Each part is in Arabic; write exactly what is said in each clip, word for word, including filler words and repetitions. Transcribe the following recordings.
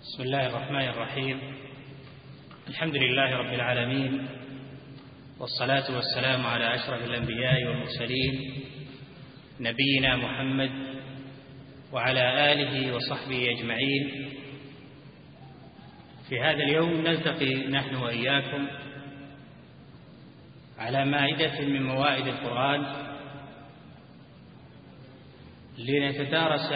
بسم الله الرحمن الرحيم. الحمد لله رب العالمين، والصلاة والسلام على أشرف الأنبياء والمرسلين نبينا محمد وعلى آله وصحبه أجمعين. في هذا اليوم نلتقي نحن وإياكم على مائدة من موائد القرآن لنتدارس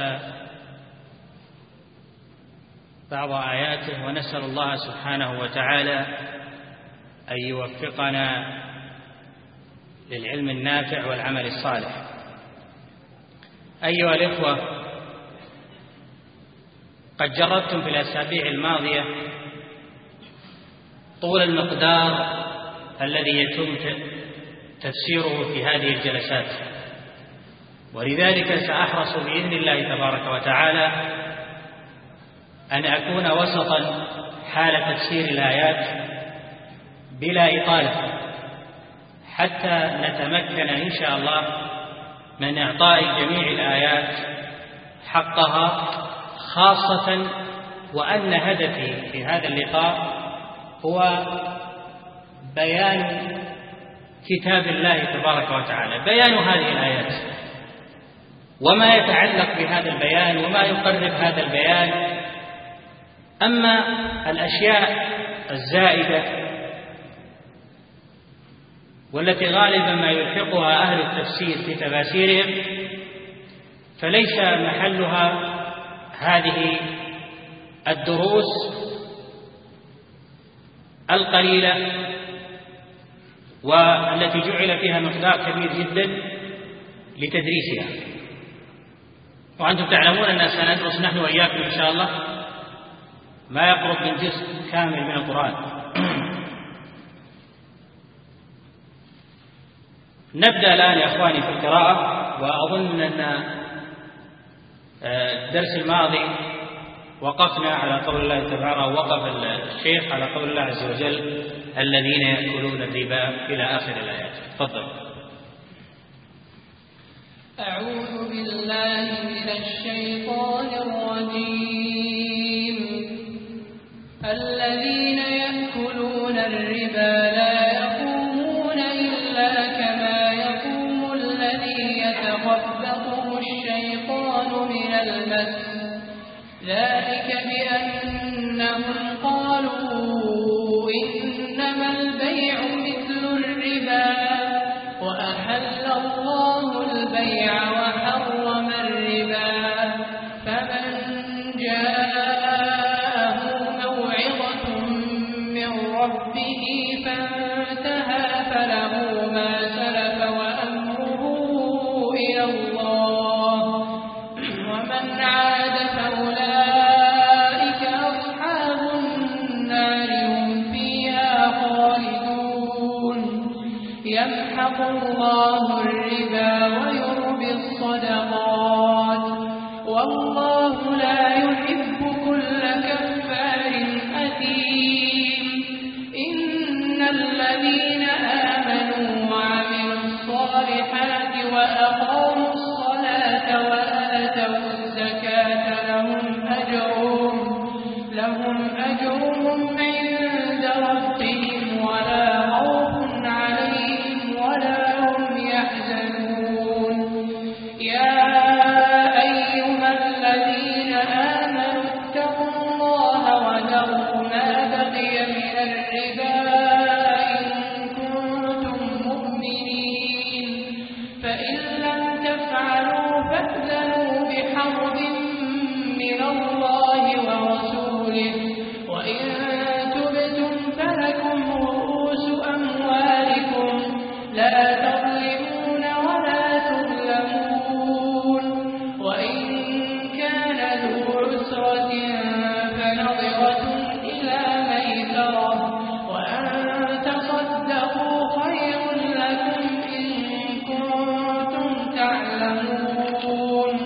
بعض آياته، ونسأل الله سبحانه وتعالى أن يوفقنا للعلم النافع والعمل الصالح. أيها الإخوة، قد جربتم في الأسابيع الماضية طول المقدار الذي يتم تفسيره في هذه الجلسات، ولذلك سأحرص بإذن الله تبارك وتعالى أن أكون وسطا حال تفسير الآيات بلا إطالة، حتى نتمكن إن شاء الله من إعطاء جميع الآيات حقها، خاصة وأن هدفي في هذا اللقاء هو بيان كتاب الله تبارك وتعالى، بيان هذه الآيات وما يتعلق بهذا البيان وما يقرب هذا البيان. أما الأشياء الزائدة والتي غالبا ما يلحقها أهل التفسير في تفاسيرهم فليس محلها هذه الدروس القليلة والتي جعل فيها مقدار كبير جدا لتدريسها. وأنتم تعلمون أن سندرس نحن وإياكم إن شاء الله ما يقرب من جزء كامل من القرآن. نبدأ الآن يا أخواني في القراءة، وأظن أن الدرس الماضي وقفنا على قول الله تعالى، ووقف الشيخ على قول الله عز وجل الذين يأكلون الربا إلى آخر الآيات. تفضل. أعوذ بالله من الشيطان الرجيم. الذين يأكلون الربا لا يقومون إلا كما يقوم الذي يتخبطه الشيطان من المس، ذلك بأنهم قالوا إنما البيع مثل الربا وأحل الله البيع وحرم الربا، فمن جاءه موعظة من ربه فانتهى فله ما سلف وأمره إلى الله، ومن عاد فأولئك أصحاب النار هم فيها خالدون. يمحق الله الربا ويربي الصدقات، والله لا يحب كل كفار أثيم. إن الذين آمنوا وعملوا الصالحات وأقاموا الصلاة وآتوا الزكاة لهم أجرهم لهم أجرهم عند ربهم ولا خوف عليهم ولا هم يحزنون. يا أيها الذين آمنوا اتقوا الله وذروا ما بقي من الربا إن كنتم مؤمنين، فإن لم تفعلوا فأذنوا بحرب من الله ورسوله، وإن تبتم فلكم رؤوس أموالكم لا تظلمون ولا تظلمون، وإن كان ذو عسرة فنظرة إلى ميسرة، وأن تصدقوا خير لكم إن كنتم تعلمون.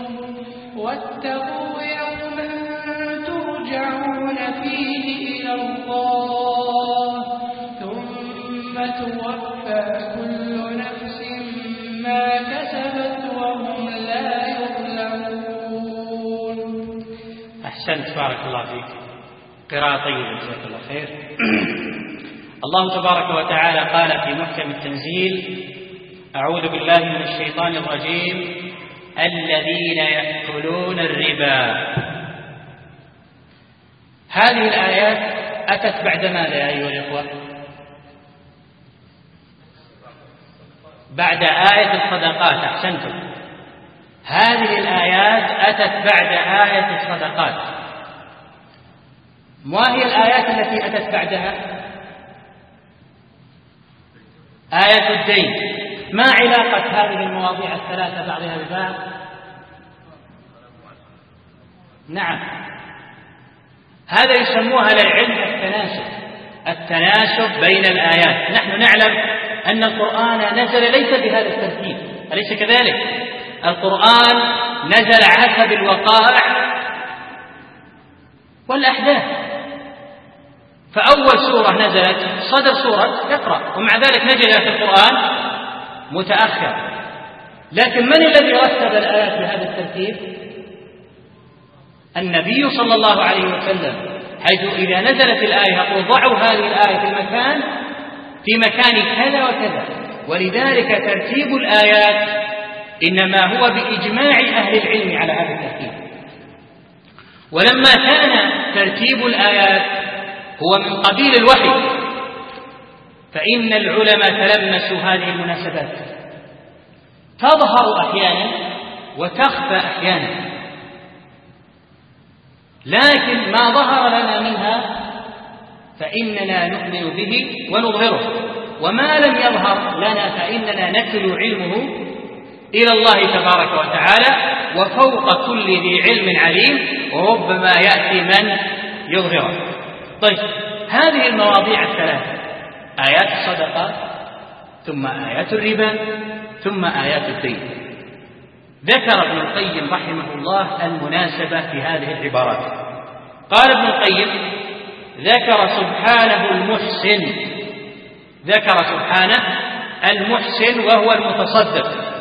واتقوا يوما ترجعون فيه إلى الله ثم توفى كل نفس ما كسبت وهم لا يظلمون. أحسنت، بارك الله فيك. قراءة طيبة جزاك الله خير. الله تبارك وتعالى قال في محكم التنزيل: أعوذ بالله من الشيطان الرجيم: الذين يأكلون الربا. هذه الآيات أتت بعد ماذا يا أيها الإخوة؟ بعد آية الصدقات. أحسنتم. هذه الآيات أتت بعد آية الصدقات. ما هي الآيات التي أتت بعدها؟ آية الدين. ما علاقة هذه المواضيع الثلاثة بعضها ببعض؟ نعم، هذا يسموها للعلم التناسب، التناسب بين الآيات. نحن نعلم أن القرآن نزل ليس بهذا الترتيب، أليس كذلك؟ القرآن نزل حسب الوقائع والأحداث، فأول سورة نزلت صدر سورة اقرأ، ومع ذلك نجد في القرآن متأخر. لكن من الذي رتب الآيات بهذا الترتيب؟ النبي صلى الله عليه وسلم، حيث إذا نزلت الآية يقول ضعوا هذه الآية في المكان في مكان كذا وكذا. ولذلك ترتيب الآيات إنما هو بإجماع أهل العلم على هذا الترتيب. ولما كان ترتيب الآيات هو من قبيل الوحي، فإن العلماء تلمسوا هذه المناسبات، تظهر أحيانا وتخفى أحيانا، لكن ما ظهر لنا منها فإننا نؤمن به ونظهره، وما لم يظهر لنا فإننا نكل علمه إلى الله تبارك وتعالى، وفوق كل ذي علم عليم، وربما يأتي من يظهره. طيب، هذه المواضيع الثلاثة: آيات الصدقات، ثم آيات الربا، ثم آيات الدين. ذكر ابن القيم رحمه الله المناسبة في هذه العبارات. قال ابن القيم: ذكر سبحانه المحسن، ذكر سبحانه المحسن وهو المتصدق،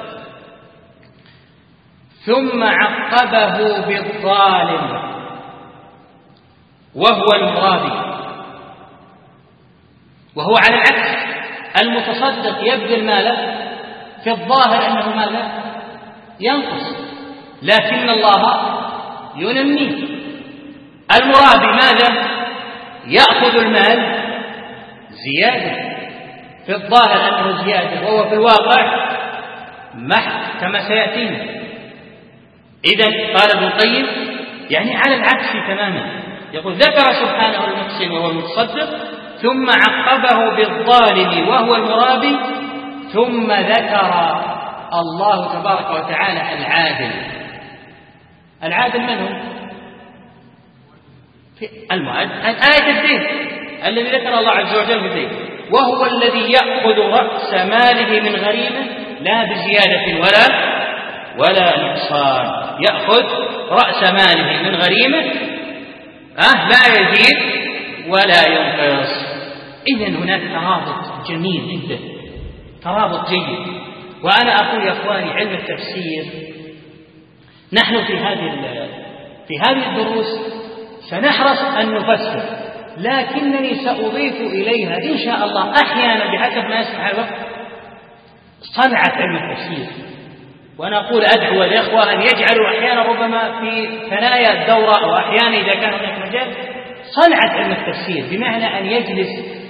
ثم عقبه بالظالم وهو المرابي. وهو على العكس، المتصدق يبذل ماله، في الظاهر أنه ماله ينقص، لكن الله ينميه. المرابي ماذا؟ يأخذ المال زيادة، في الظاهر أنه زيادة وهو في الواقع محض كما سيأتينا. إذن قال ابن القيم يعني على العكس تماما، يقول: ذكر سبحانه المحسن وهو المتصدق، ثم عقبه بالظالم وهو المرابي، ثم ذكر الله تبارك وتعالى العادل. العادل من هو؟ في المؤدب، آية الدين الذي ذكر الله عز وجل في الدين: وهو الذي يأخذ رأس ماله من غريمه لا بزيادة ولا ولا نقصان. يأخذ رأس ماله من غريمه أه لا يزيد ولا ينقص. إذن هناك ترابط جميل جدا، ترابط جيد. وأنا أقول يا أخواني، علم التفسير نحن في هذه في هذه الدروس سنحرص أن نفسر، لكنني سأضيف إليها إن شاء الله أحيانا بحسب ما يسمح الوقت صنعة علم التفسير. وأنا أقول أدعو الإخوة أن يجعلوا أحيانا ربما في ثنايا الدورة أو أحيانا إذا كان هناك مجال صنعة علم التفسير، بمعنى أن يجلس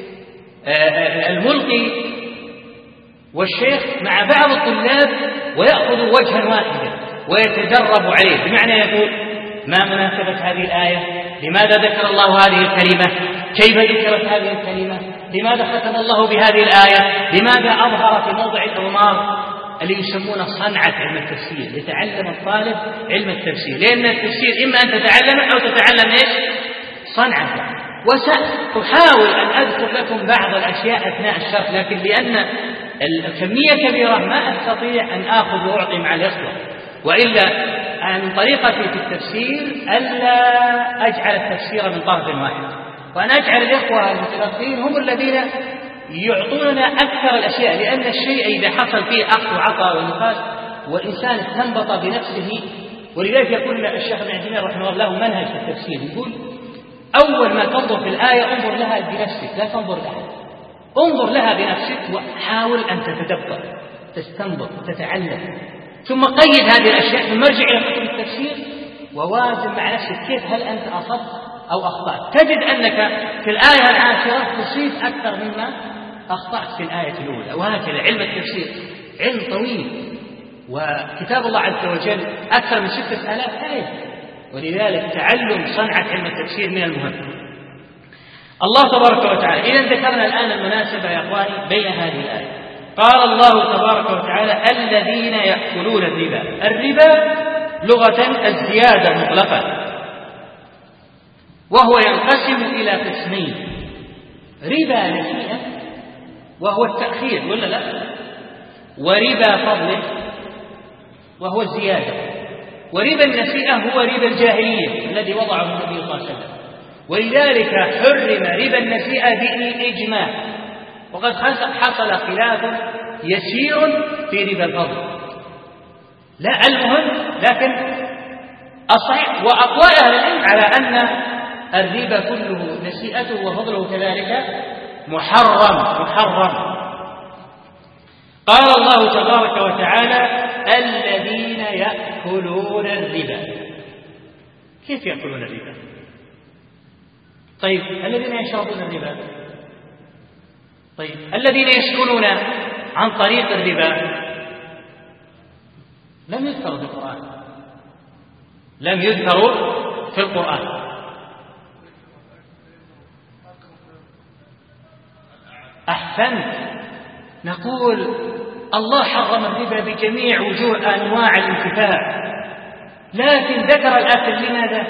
الملقي والشيخ مع بعض الطلاب ويأخذوا وجها واحدا ويتدربوا عليه، بمعنى يقول: ما مناسبة هذه الآية؟ لماذا ذكر الله هذه الكلمة؟ كيف ذكرت هذه الكلمة؟ لماذا ختم الله بهذه الآية؟ لماذا أظهر في موضع الأمار؟ اللي يسمونه صنعة علم التفسير. يتعلم الطالب علم التفسير، لأن التفسير إما أن تتعلمه أو تتعلم إيش؟ صنعة. وسأحاول أن أذكر لكم بعض الأشياء أثناء الشرح، لكن لأن الكمية كبيرة ما أستطيع أن آخذ وأعطي مع الإخوة، وإلا عن طريقتي في التفسير ألا أجعل التفسير من طرف واحد، وأن أجعل الإخوة المتلقين هم الذين يعطوننا أكثر الأشياء، لأن الشيء إذا حصل فيه أخذ وعطاء ونقاش والإنسان استنبط بنفسه. ولذلك يقول الشيخ ابن عثيمين رحمه الله منهج في التفسير، يقول: أول ما تنظر في الآية انظر لها بنفسك، لا تنظر لها، انظر لها بنفسك وحاول أن تتدبر، تستنبط، تتعلم، ثم قيد هذه الأشياء، ثم ارجع إلى كتب التفسير ووازن مع نفسك كيف هل أنت أصبت أو أخطأت. تجد أنك في الآية العاشرة تصيب أكثر مما أخطأت في الآية الأولى. وهكذا علم التفسير علم طويل، وكتاب الله عز وجل أكثر من ستة آلاف آية، ولذلك تعلم صنعة علم التفسير من المهم. الله تبارك وتعالى إذا ذكرنا الآن المناسبة يا أخواني بين هذه الآية، قال الله تبارك وتعالى الذين يأكلون الربا. الربا لغة الزيادة مطلقة، وهو ينقسم إلى قسمين: ربا نسيئة وهو التأخير ولا لا، وربا فضل وهو الزيادة. وربا النسيئة هو ربا الجاهلية الذي وضعه النبي صلى الله عليه وسلم، ولذلك حرم ربا النسيئة بالإجماع. وقد حصل خلاف يسير في ربا الفضل، لا المهم، لكن الصحيح وأقوى أهل العلم على أن الربا كله نسيئته وفضله كذلك محرم محرم. قال الله تبارك وتعالى الذين يأكلون الربا. كيف يأكلون الربا؟ طيب الذين يشربون الربا، طيب الذين يسكنون عن طريق الربا لم يذكروا في القرآن، لم يذكروا في القرآن. أحسنت، نقول الله حرم الربا بجميع وجوه أنواع الانتفاع، لكن ذكر الأكل لماذا؟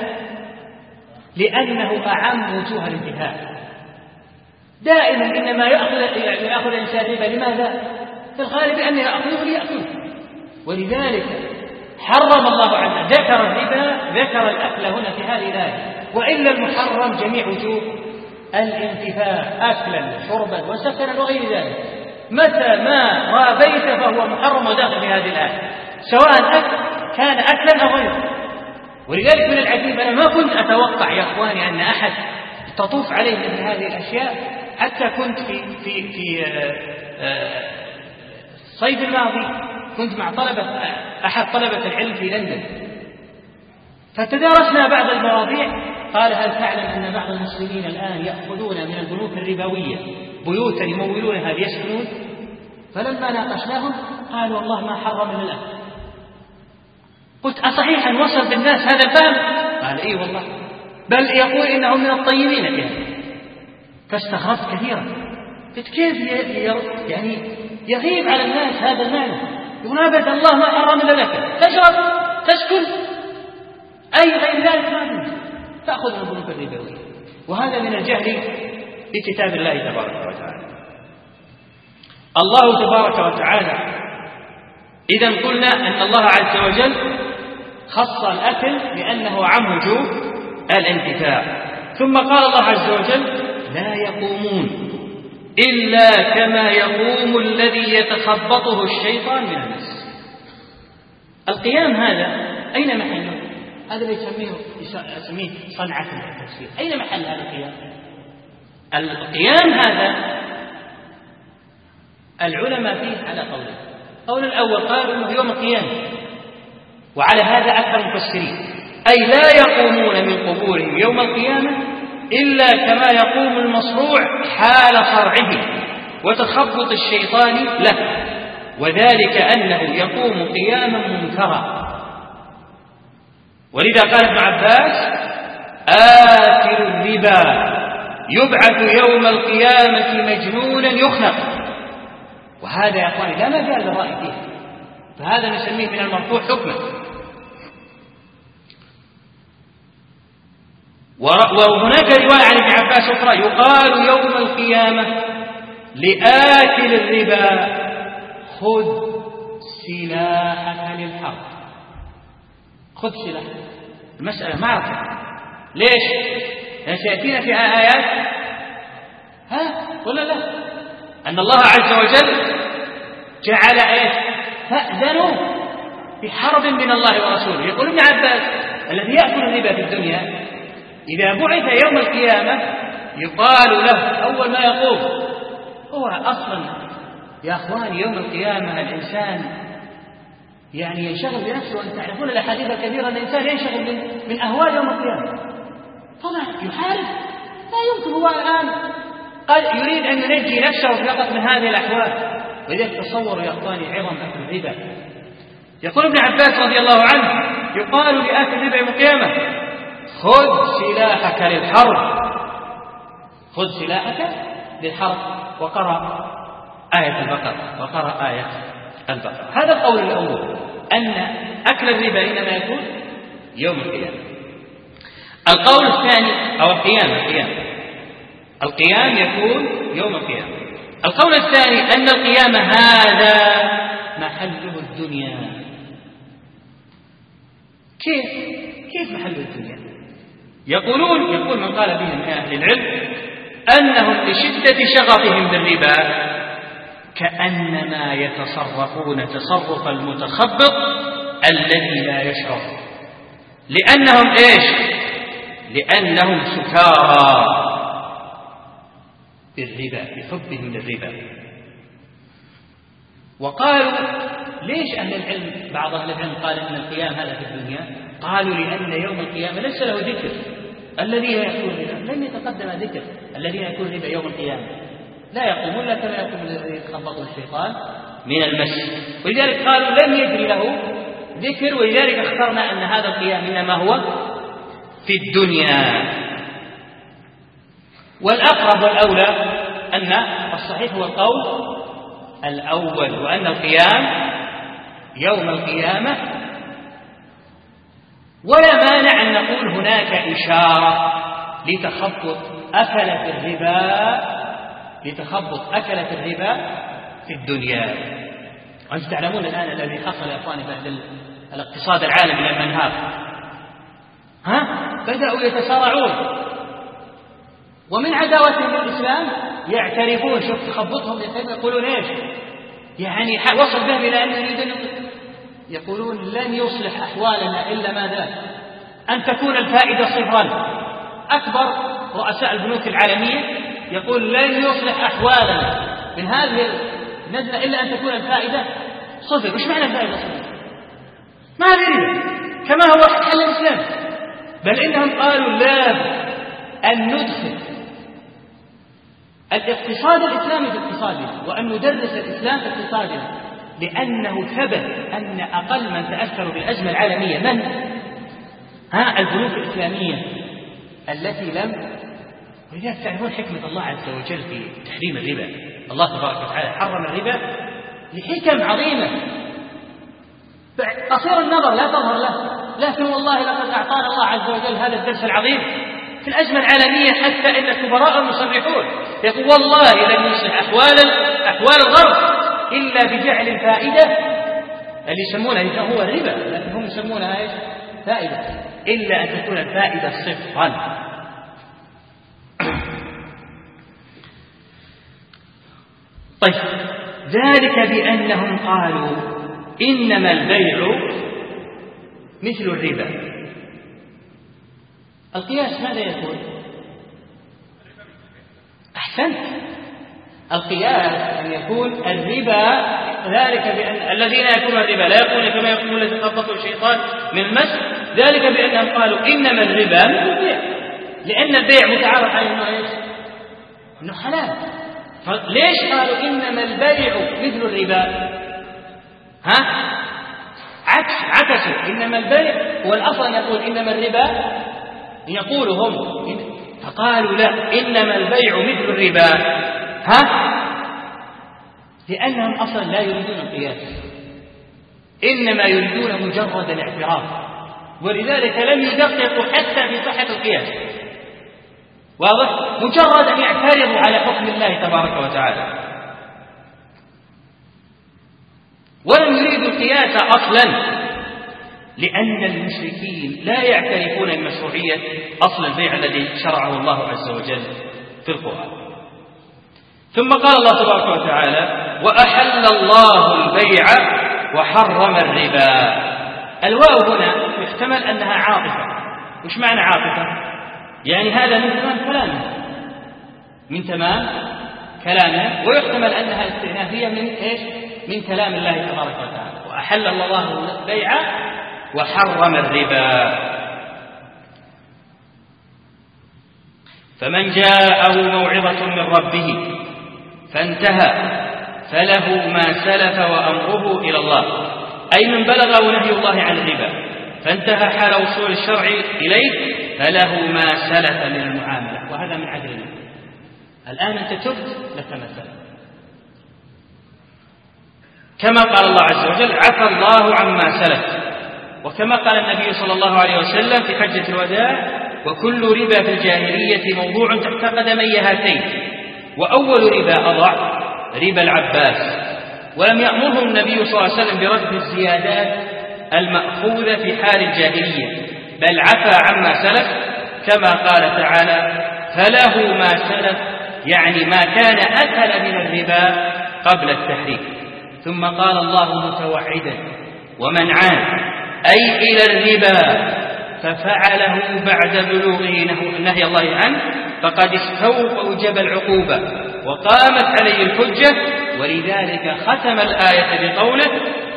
لأنه أعم وجوه الانتفاع. دائما إنما يأخذ يأخذ الإنسان الربا لماذا؟ في الغالب أنه يأخذه ليأكله، ولذلك حرم الله عنه ذكر الربا، ذكر الأكل هنا في هذه الآية، وإلا المحرم جميع وجوه الانتفاع، أكلا شربا وسكنا وغير ذلك. متى ما رابيت فهو محرم وداخل في هذه الآية، سواء أكل كان أكلا أو غيره. ولذلك من العجيب أنا ما كنت أتوقع يا أخواني أن أحد تطوف عليه مثل هذه الأشياء، حتى كنت في في في الصيف الماضي كنت مع طلبة أحد طلبة العلم في لندن، فتدارسنا بعض المواضيع. قال هل تعلم أن بعض المسلمين الآن يأخذون من البنوك الربوية بيوتا يمولونها ليسكنون؟ فلما ناقشناهم قالوا والله ما حرم من الأكل. قلت أصحيح أن وصل بالناس هذا الفهم؟ قال إيه والله، بل يقول إنهم من الطيبين فيها. فاستغربت كثيرا، قلت كيف يعني يغيب على الناس هذا المعنى؟ يقول أبدا الله ما حرم من الأكل، تشرب تسكن أي غير ذلك ما تنسى، تأخذ من البنوك الربوية. وهذا من الجهل بكتاب الله تبارك وتعالى. الله تبارك وتعالى إذا قلنا أن الله عز وجل خص الأكل لأنه عم وجوه الانتفاع. ثم قال الله عز وجل لا يقومون إلا كما يقوم الذي يتخبطه الشيطان من المس. القيام هذا أين محله؟ هذا اللي يسميه يسميه صنعة التفسير. أين محل هذا القيام؟ القيام هذا العلماء فيه على قولين. قول الأول قالوا إنه يوم القيامة، وعلى هذا أكثر المفسرين، أي لا يقومون من قبورهم يوم القيامة إلا كما يقوم المصروع حال صرعه وتخبط الشيطان له، وذلك أنه يقوم قياما منكرا. ولذا قال ابن عباس آكل الربا يبعث يوم القيامة مجنونا يخنق. وهذا يا أخواني لا مجال للرأي فيه، فهذا نسميه من المرفوع حكما. وهناك رواية عن ابن عباس أخرى يقال يوم القيامة لآكل الربا خذ سلاحك للحرب. خذ سلاحك، المسألة معركة. ليش؟ لأن سيأتينا في آيات ها ولا لا أن الله عز وجل جعل آيات فأذنوا بحرب من الله ورسوله. يقول ابن عباس الذي يأكل الربا في الدنيا إذا بعث يوم القيامة يقال له أول ما يقوم هو أصلا يا أخوان يوم القيامة الإنسان يعني ينشغل بنفسه، وأن تعرفون الأحاديث الكثيرة أن الإنسان ينشغل من, من أهوال يوم القيامة. طبعا يحارب، لا يمكن هو الآن قال يريد أن ينجي نفسه فقط من هذه الأحوال. ولذلك تصوروا يا أخواني عظم أكل الربا. يقول ابن عباس رضي الله عنه يقال لآكل الربا يوم القيامة خذ سلاحك للحرب، خذ سلاحك للحرب، وقرأ آية البقرة وقرأ آية البقرة. هذا القول الأول أن أكل الربا إنما يكون يوم القيامة. القول الثاني أو القيام القيام القيام يكون يوم القيامة. القول الثاني أن القيامة هذا محله الدنيا. كيف كيف محله الدنيا؟ يقولون يقول من قال به من أهل العلم أنهم لشدة شغفهم بالربا كأنما يتصرفون تصرف المتخبط الذي لا يشعر، لأنهم إيش؟ لأنهم سكارى بالربا، بحبهم للربا. وقالوا ليش أهل العلم بعض أهل العلم قال إن القيام هذا في الدنيا؟ قالوا لأن يوم القيامة ليس له ذكر. الذين يأكلون الربا لم يتقدم ذكر الذين يأكلون الربا يوم القيامة لا يقومون لا كما يقوم الذي يتخبطه الشيطان من المس، ولذلك قالوا لم يجري له ذكر، ولذلك اخترنا أن هذا القيام إنما هو في الدنيا. والأقرب والأولى أن الصحيح هو القول الأول، وأن القيام يوم القيامة. ولا مانع أن نقول هناك إشارة لتخبط أكلة الربا لتخبط أكلة الربا في الدنيا. وأنتم تعلمون الآن الذي حصل يا أخواني بعد الاقتصاد العالمي لما انهار، ها بدأوا يتسارعون ومن عداوتهم للإسلام يعترفون. شوف تخبطهم يقولون إيش يعني وصل بهم إلى أن يريدون يقولون لن يصلح أحوالنا إلا ماذا؟ أن تكون الفائدة صفرا. أكبر رؤساء البنوك العالمية يقول لن يصلح أحوالنا من هذه النزلة إلا أن تكون الفائدة صفر. وش معنى الفائدة صفر؟ ما أدري كما هو حل الإسلام، بل إنهم قالوا لا أن ندخل الاقتصاد الإسلامي في اقتصادنا، وأن ندرس الإسلام في اقتصادنا، لأنه ثبت أن أقل من تأثروا بالأزمة العالمية من؟ ها البنوك الإسلامية التي لم. ولذلك تعرفون حكمة الله عز وجل في تحريم الربا. الله تبارك وتعالى حرم الربا لحكم عظيمة قصير النظر لا تظهر له، لكن والله لقد أعطانا الله عز وجل هذا الدرس العظيم في الأزمة العالمية، حتى إن كبراء المصرحون يقول والله لن يصلح أحوال أحوال الغرب إلا بجعل الفائدة اللي يسمونها هو الربا، لكن هم يسمونها إيش؟ فائدة، إلا أن تكون الفائدة صفرا. طيب ذلك بأنهم قالوا إنما البيع مثل الربا. القياس ماذا يكون؟ أحسنت، القياس أن يكون الربا ذلك بأن الذين يأكلون الربا لا يكون كما يقول الذي خبطه الشيطان من المس، ذلك بأنهم قالوا إنما الربا مثل البيع، لأن البيع متعارف عليه إنه إيش؟ إنه حلال. فليش قالوا إنما البيع مثل الربا؟ ها عكس عكسوا، إنما البيع هو الأصل يقول إنما الربا يقولوا هم، فقالوا لا إنما البيع مثل الربا. ها لأنهم أصلا لا يريدون القياس، إنما يريدون مجرد الاعتراف، ولذلك لم يدققوا حتى في صحة القياس. واضح؟ مجرد أن يعترضوا على حكم الله تبارك وتعالى، ولم يريدوا القياس أصلا، لأن المشركين لا يعترفون بمشروعية أصل البيع الذي شرعه الله عز وجل في القرآن. ثم قال الله تبارك وتعالى وأحل الله البيع وحرم الربا. الواو هنا يحتمل أنها عاطفة. وش معنى عاطفة؟ يعني هذا من تمام كلامه من تمام كلامه ويحتمل أنها استئنافية من إيش؟ من كلام الله تبارك وتعالى. وأحل الله البيع وحرم الربا. فمن جاءه موعظة من ربه فانتهى فله ما سلف وأمره إلى الله، أي من بلغه نهي الله عن الربا فانتهى حال وصول الشرع إليه فله ما سلف من المعاملة، وهذا من عدل الله. الآن أنت تبت لك ما سلف، كما قال الله عز وجل عفى الله عما سلف، وكما قال النبي صلى الله عليه وسلم في حجة الوداع وكل ربا في الجاهلية موضوع تحت قدمي هاتين، وأول ربا أضع ربا العباس، ولم يأمره النبي صلى الله عليه وسلم برد الزيادات المأخوذة في حال الجاهلية، بل عفى عما سلف كما قال تعالى فله ما سلف، يعني ما كان أكل من الربا قبل التحريم. ثم قال الله متوعدا ومن عاد أي إلى الربا ففعله بعد بلوغه نهي الله عنه فقد استوجب العقوبة وقامت عليه الحجة، ولذلك ختم الآية بقوله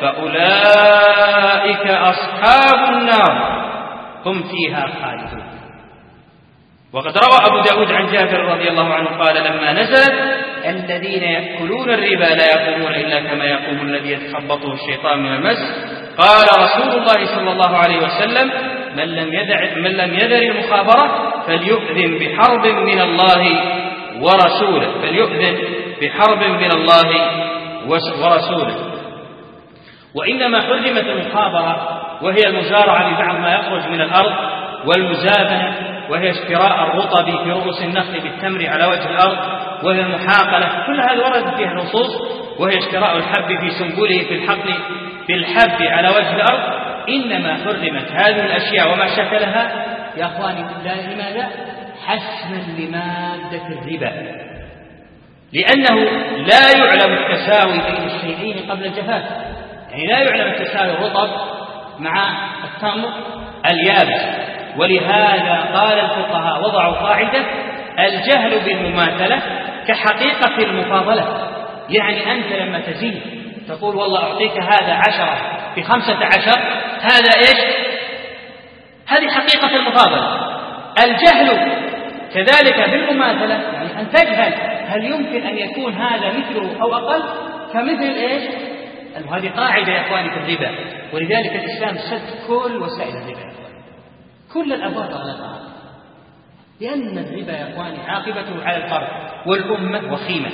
فأولئك أصحاب النار هم فيها خالدون. وقد روى أبو داود عن جابر رضي الله عنه قال لما نزلت الذين يأكلون الربا لا يقومون إلا كما يقوم الذي يتخبطه الشيطان من المس، قال رسول الله صلى الله عليه وسلم من لم يدع من لم يذر المخابرة فليؤذن بحرب من الله ورسوله فليؤذن بحرب من الله ورسوله. وإنما حرمت المخابرة وهي المزارعة ببعض ما يخرج من الأرض، والمزابنة وهي اشتراء الرطب في رؤوس النخل بالتمر على وجه الأرض، وهي المحاقلة، كل هذا ورد فيها نصوص، وهي اشتراء الحب في سنبله في الحقل بالحب على وجه الأرض. إنما حرمت هذه الأشياء وما شكلها يا أخواني لماذا؟ حسما لمادة الربا، لأنه لا يعلم التساوي بين الشيئين قبل الجفاف، يعني لا يعلم التساوي الرطب مع التمر اليابس. ولهذا قال الفقهاء وضعوا قاعدة الجهل بالمماثلة كحقيقة المفاضلة، يعني أنت لما تزيد تقول والله أعطيك هذا عشرة بخمسة عشر، هذا إيش؟ هذه حقيقة المفاضلة. الجهل كذلك بالمماثلة، يعني أن تجهل هل يمكن أن يكون هذا مثله أو أقل كمثل إيش؟ هذه قاعدة يا أخواني في الربا، ولذلك الإسلام سد كل وسائل الربا، كل الأبواب غلقها، لأن الربا يا أخواني عاقبته على الفرد والأمة وخيمة.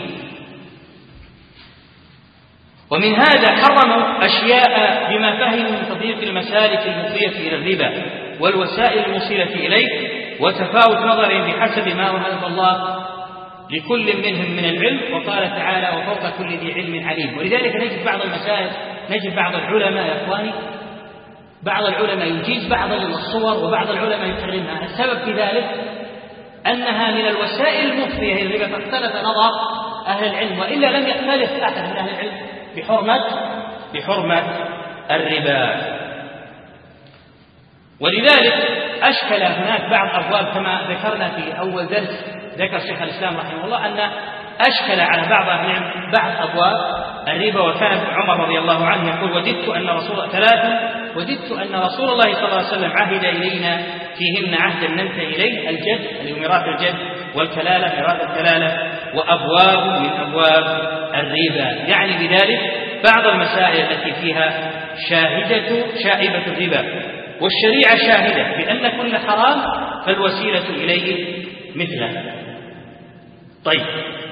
ومن هذا حرموا أشياء بما فهموا من تضييق المسالك المفضية إلى الربا والوسائل الموصلة إليه، وتفاوت نظرهم بحسب ما وهب الله لكل منهم من العلم. وقال تعالى وفوق كل ذي علم عليم. ولذلك نجد بعض المسائل، نجد بعض العلماء يا أخواني، بعض العلماء يجيز بعض الصور وبعض العلماء يحرمها. السبب في ذلك أنها من الوسائل المفضية إلى الربا، فاختلف نظر أهل العلم، وإلا لم يختلف أحد من أهل العلم بحرمة بحرمة الربا. ولذلك أشكل هناك بعض أبواب كما ذكرنا في أول درس ذكر شيخ الإسلام رحمه الله أن أشكل على بعض أهل العلم بعض أبواب الربا. وكان عمر رضي الله عنه يقول وددت أن رسول ثلاثا وددت أن رسول الله صلى الله عليه وسلم عهد إلينا فيهن عهدا ننتهي إليه: الجد اللي هو ميراث الجد، والكلالة ميراث الكلالة، وأبواب من أبواب الربا، يعني بذلك بعض المسائل التي فيها شاهدة شائبة الربا. والشريعة شاهدة بأن كل حرام فالوسيلة إليه مثله. طيب،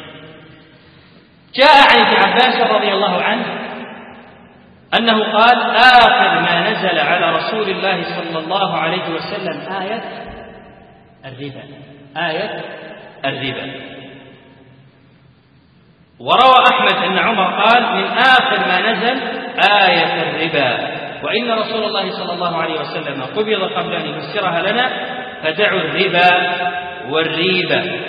جاء عن ابن عباس رضي الله عنه أنه قال آخر ما نزل على رسول الله صلى الله عليه وسلم آية الربا، آية الربا. وروى أحمد أن عمر قال من آخر ما نزل آية الربا، وإن رسول الله صلى الله عليه وسلم قبض قبل أن يفسرها لنا فدعوا الربا والريبة.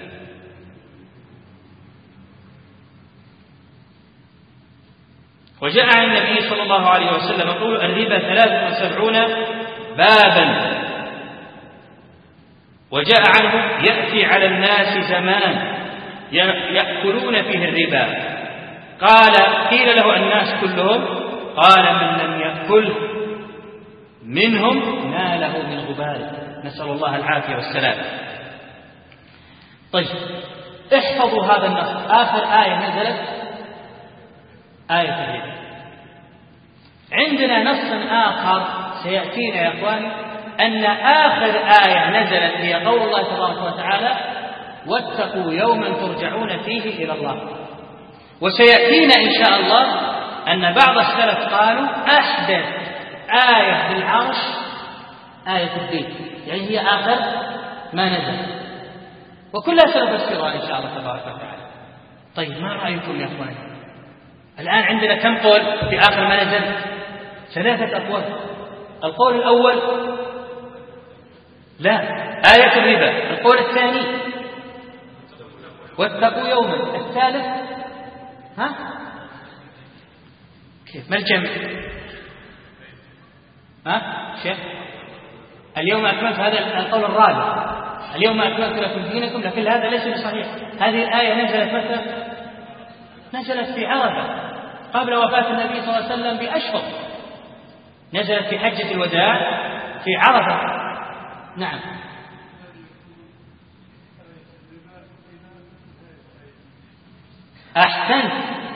وجاء عن النبي صلى الله عليه وسلم يقول الربا ثلاث وسبعون بابا وجاء عنه يأتي على الناس زمان يأكلون فيه الربا. قال قيل له الناس كلهم؟ قال من لم يأكله منهم ناله من غباره، نسأل الله العافية والسلام. طيب احفظوا هذا النص، آخر آية نزلت آية الربا. عندنا نص آخر سيأتينا يا أخواني أن آخر آية نزلت هي قول الله تبارك وتعالى واتقوا يوما ترجعون فيه إلى الله. وسيأتينا إن شاء الله أن بعض السلف قالوا أحدث آية بالعرش آية الدين، يعني هي آخر ما نزل، وكلها سنفسرها إن شاء الله تبارك وتعالى. طيب ما رأيكم يا أخواني؟ الآن عندنا كم قول في آخر ما نزل؟ ثلاثة أقوال. القول الأول لا آية الربا، القول الثاني واتقوا يوما، الثالث ها كيف ما الجمع؟ ها شيخ اليوم أكملت، هذا القول الرابع، اليوم أكملت لكم دينكم، لكن هذا ليس بصحيح. هذه الآية نزلت متى؟ نزلت في عرفة قبل وفاة النبي صلى الله عليه وسلم بأشهر، نزلت في حجة الوداع في عرفة. نعم أحسنت.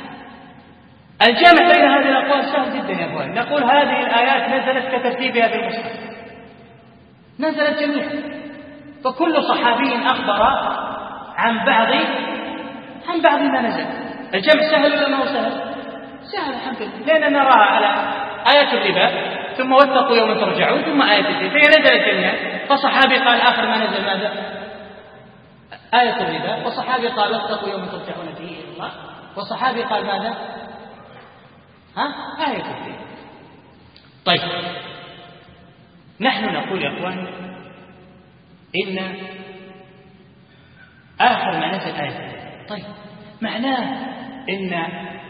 الجمع بين هذه الأقوال سهل جدا يا أخوان. نقول هذه الآيات نزلت كترتيبها في المصحف، نزلت جميعا، فكل صحابي أخبر عن بعض عن بعض ما نزل. الجمع سهل ولا ما هو سهل؟ سهل الحمد لله، لأننا نراها على آية الربا ثم واتقوا يوما ترجعون ثم آية الربا، فهي نزلت جميعا. فصحابي قال آخر ما نزل ماذا؟ آية الربا، وصحابي قال واتقوا يوما ترجعون فيه إلى الله، وصحابي قال ماذا؟ ها؟ آية الربا. طيب نحن نقول يا أخوان إن آخر ما نزل آية الربا. طيب معناه إن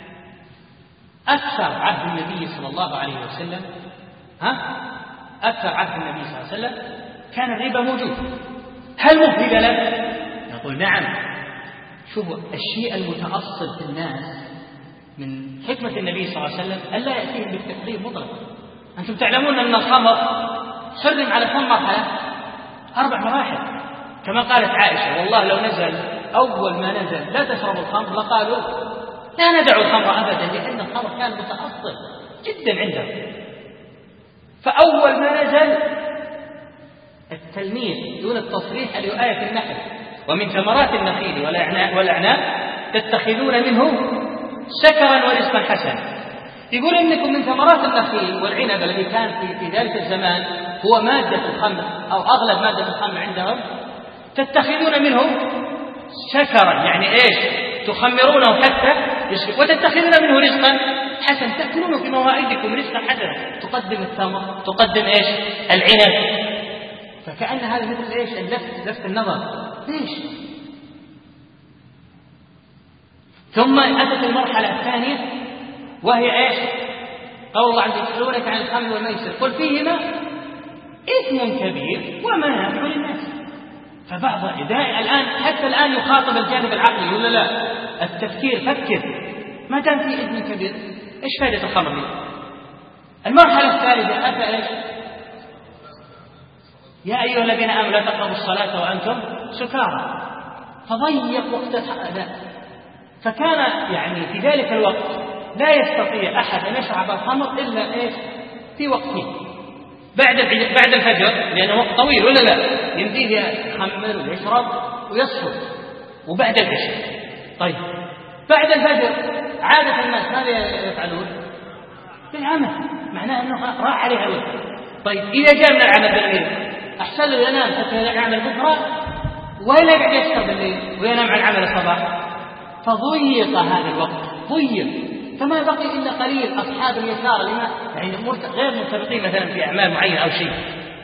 أكثر عهد النبي صلى الله عليه وسلم ها أكثر عهد النبي صلى الله عليه وسلم كان الربا موجود. هل مهلك له؟ نقول نعم. شوفوا الشيء المتأصل في الناس من حكمة النبي صلى الله عليه وسلم ألا يأتيهم بالتحريم مطلقا. أنتم تعلمون أن الخمر حرم على كم مرحلة؟ أربع مراحل، كما قالت عائشة والله لو نزل أول ما نزل لا تشربوا الخمر لقالوا لا ندع الخمر أبدا، لأن الخمر كان متأصل جدا عندهم. فأول ما نزل التلميذ دون التصريح لآية النحل ومن ثمرات النخيل والأعناب تتخذون منه سكرا ورزقا حسنا. يقول إنكم من ثمرات النخيل والعنب الذي كان في, في ذلك الزمان هو مادة الخمر أو أغلب مادة الخمر عندهم، تتخذون منه سكرا يعني إيش؟ تخمرونه حتى يشرب، وتتخذون منه رزقا حسنا، تأكلونه في موائدكم رزقا حسنا، تقدم التمر تقدم إيش؟ العنب. فكأن هذا مثل إيش؟ اللفت لفت النظر. ليش؟ ثم أتت المرحلة الثانية وهي إيش؟ قول الله عز وجل يسألونك عن الخمر والميسر قل فيهما إثم كبير ومنافع للناس. فبعض الآن حتى الآن يخاطب الجانب العقلي ولا لا؟ التفكير فكر، ما دام في إثم كبير إيش فائدة الخمر دي؟ المرحلة الثالثة أتى إيش؟ يا أيها الذين آمنوا لا تقربوا الصلاة وأنتم سكارى، فضيق وقت هذا. فكان يعني في ذلك الوقت لا يستطيع أحد أن يشرب الخمر إلا إيش؟ في وقته بعد بعد الفجر، لأنه وقت طويل ولا لا؟ يمديه يخمر ويشرب ويصفر، وبعد العشاء. طيب بعد الفجر عادة الناس ماذا يفعلون؟ بالعمل، معناه أنه راح عليه الوقت. طيب إذا جاء من العمل بالليل أحسن له ينام حتى يعمل بكرة، ولا يقعد يسهر بالليل وينام عن عمل الصباح، فضيق هذا الوقت ضيق، فما بقي إلا قليل أصحاب اليسار لما يعني غير مرتبطين مثلا في أعمال معينة أو شيء،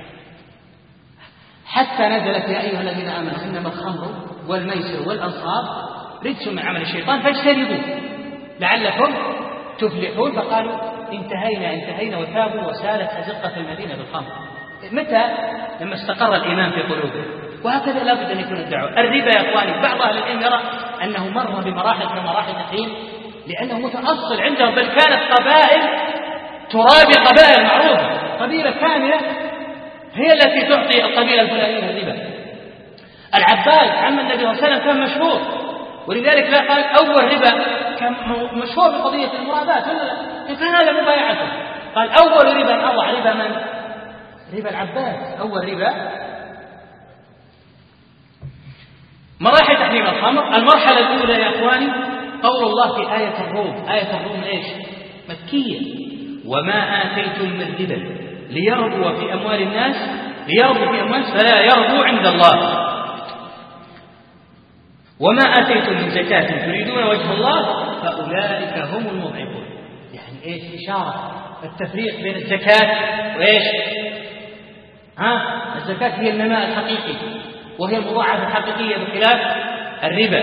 حتى نزلت يا أيها الذين آمنوا إنما الخمر والميسر والأنصاب رجس من عمل الشيطان فاجتنبوه لعلكم تفلحون. فقالوا انتهينا انتهينا وتابوا وسالت أزقة المدينة بالخمر. متى؟ لما استقر الإيمان في قلوبهم. وهكذا لا بد أن يكون الدعوة. الربا يا إخواني بعض أهل العلم يرى أنه مر بمراحل كمراحل التحريم لأنه متأصل عندهم، بل كانت قبائل ترابي قبائل معروفة، قبيلة كاملة هي التي تعطي القبيلة الفلانية الربا. العباس عم النبي صلى الله عليه وسلم كان مشهور، ولذلك لا قال أول ربا كان مشهور بقضية المرابات، كان هذا مبايعته. قال أول ربا أضع ربا من؟ ربا العباس، أول ربا. مراحل تحريم الخمر. المرحلة الأولى يا إخواني قول الله في آية الروم. آية الروم إيش؟ مكية. وما آتيتم من ربا ليربو في أموال الناس ليربو في أموال فلا يربو عند الله، وما آتيتم من زكاة تريدون وجه الله فأولئك هم المضعفون. يعني إيش؟ إشارة التفريق بين الزكاة وإيش؟ ها؟ الزكاة هي النماء الحقيقي وهي المضاعفة الحقيقية بخلاف الربا.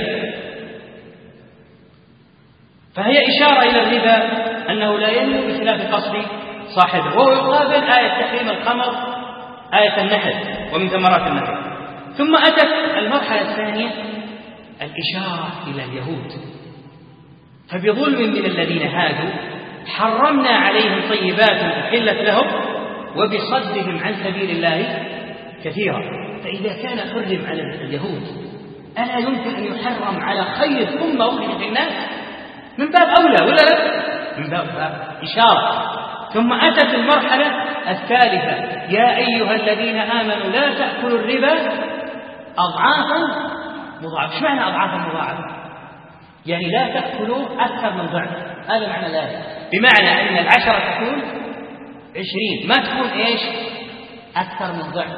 فهي إشارة إلى الربا أنه لا ينمو بخلاف قصد صاحبه، وهو يقابل آية تحريم الخمر آية النحل ومن ثمرات النحل. ثم أتت المرحلة الثانية الإشارة إلى اليهود. فبظلم من الذين هادوا حرمنا عليهم طيبات أحلت لهم وبصدهم عن سبيل الله كثيرا. فإذا كان حرم على اليهود ألا يمكن أن يحرم على خير أمة أخرجت الناس؟ من باب أولى ولا لا؟ من باب إشارة. ثم أتت المرحلة الثالثة يا أيها الذين آمنوا لا تأكلوا الربا أضعافا مضاعفة. ايش معنى أضعافا مضاعفة؟ يعني لا تأكلوا أكثر من ضعف، هذا معنى الآية. بمعنى أن العشرة تكون عشرين، ما تكون إيش؟ أكثر من ضعف.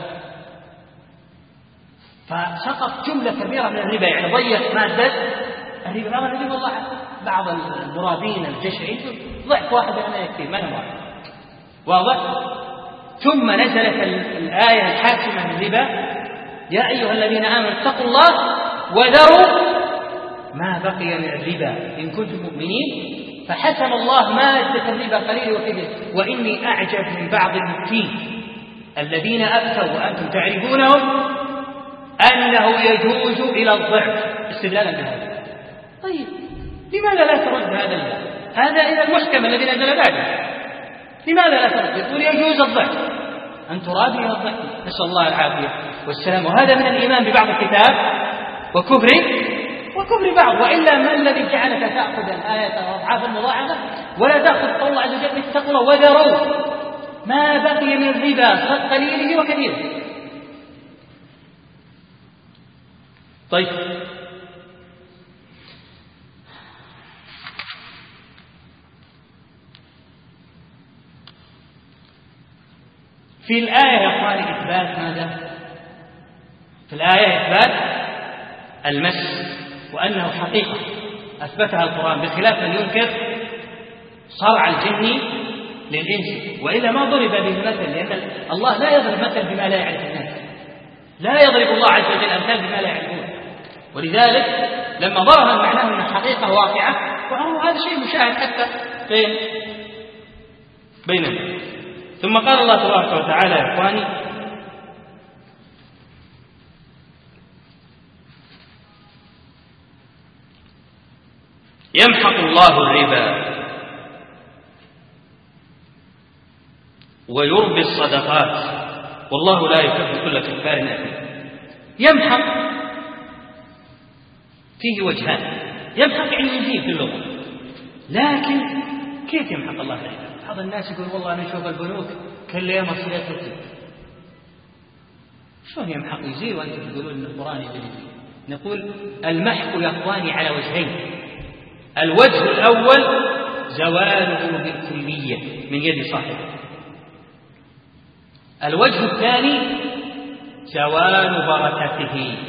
فسقط جملة كبيرة من الربا، يعني ضيق مادة الربا. بعض الربا والله بعض المرابين الجشعين ضعف واحد ما يكفي، ما هو واضح. ثم نزلت الآية الحاكمة للربا يا أيها الذين آمنوا اتقوا الله وذروا ما بقي من الربا إن كنتم مؤمنين فحسم الله مادة الربا قليل وكثير. وإني أعجب من بعض المفتين الذين أفتوا وأنتم تعرفونهم أنه يجوز إلى الضعف استدلالا بهذا. طيب لماذا لا ترد هذا هذا إلى المحكم الذي نزل بعده؟ لماذا لا ترد؟ يقول يجوز الضعف أن ترابي الضعف. نسأل الله العافية والسلام. وهذا من الإيمان ببعض الكتاب وكفر وكفر بعض. وإلا ما الذي جعلك تأخذ الآية أضعاف المضاعفة ولا تأخذ قول الله عز وجل اتقوا الله وذروا ما بقي من الربا قليله وكثيره؟ طيب في الآية يا أخواني إثبات ماذا؟ في الآية إثبات المس وأنه حقيقة أثبتها القرآن، بخلاف من ينكر صرع الجن للإنس. وإلا ما ضرب به المثل، لأن الله لا يضرب مثل بما لا يعرف الناس، لا يضرب الله عز وجل أمثال بما لا يعرفون. ولذلك لما ضرب معناه أنها حقيقة واقعة، وهو هذا شيء مشاهد حتى بين بيننا. ثم قال الله تبارك وتعالى يا إخواني يمحق الله الربا ويربي الصدقات والله لا يحب كل كفار أثيم. يمحق فيه وجهان. يمحق يعني يزيد في اللغة، لكن كيف يمحق الله الربا؟ بعض الناس يقول والله أنا أشوف البنوك كل يوم أصير تزيد. شلون يمحق يزيد وأنتم تقولون أن القرآن يزيد؟ نقول المحق يا إخواني على وجهين. الوجه الأول زواله بالكلية من يد صاحبه. الوجه الثاني زوال بركته،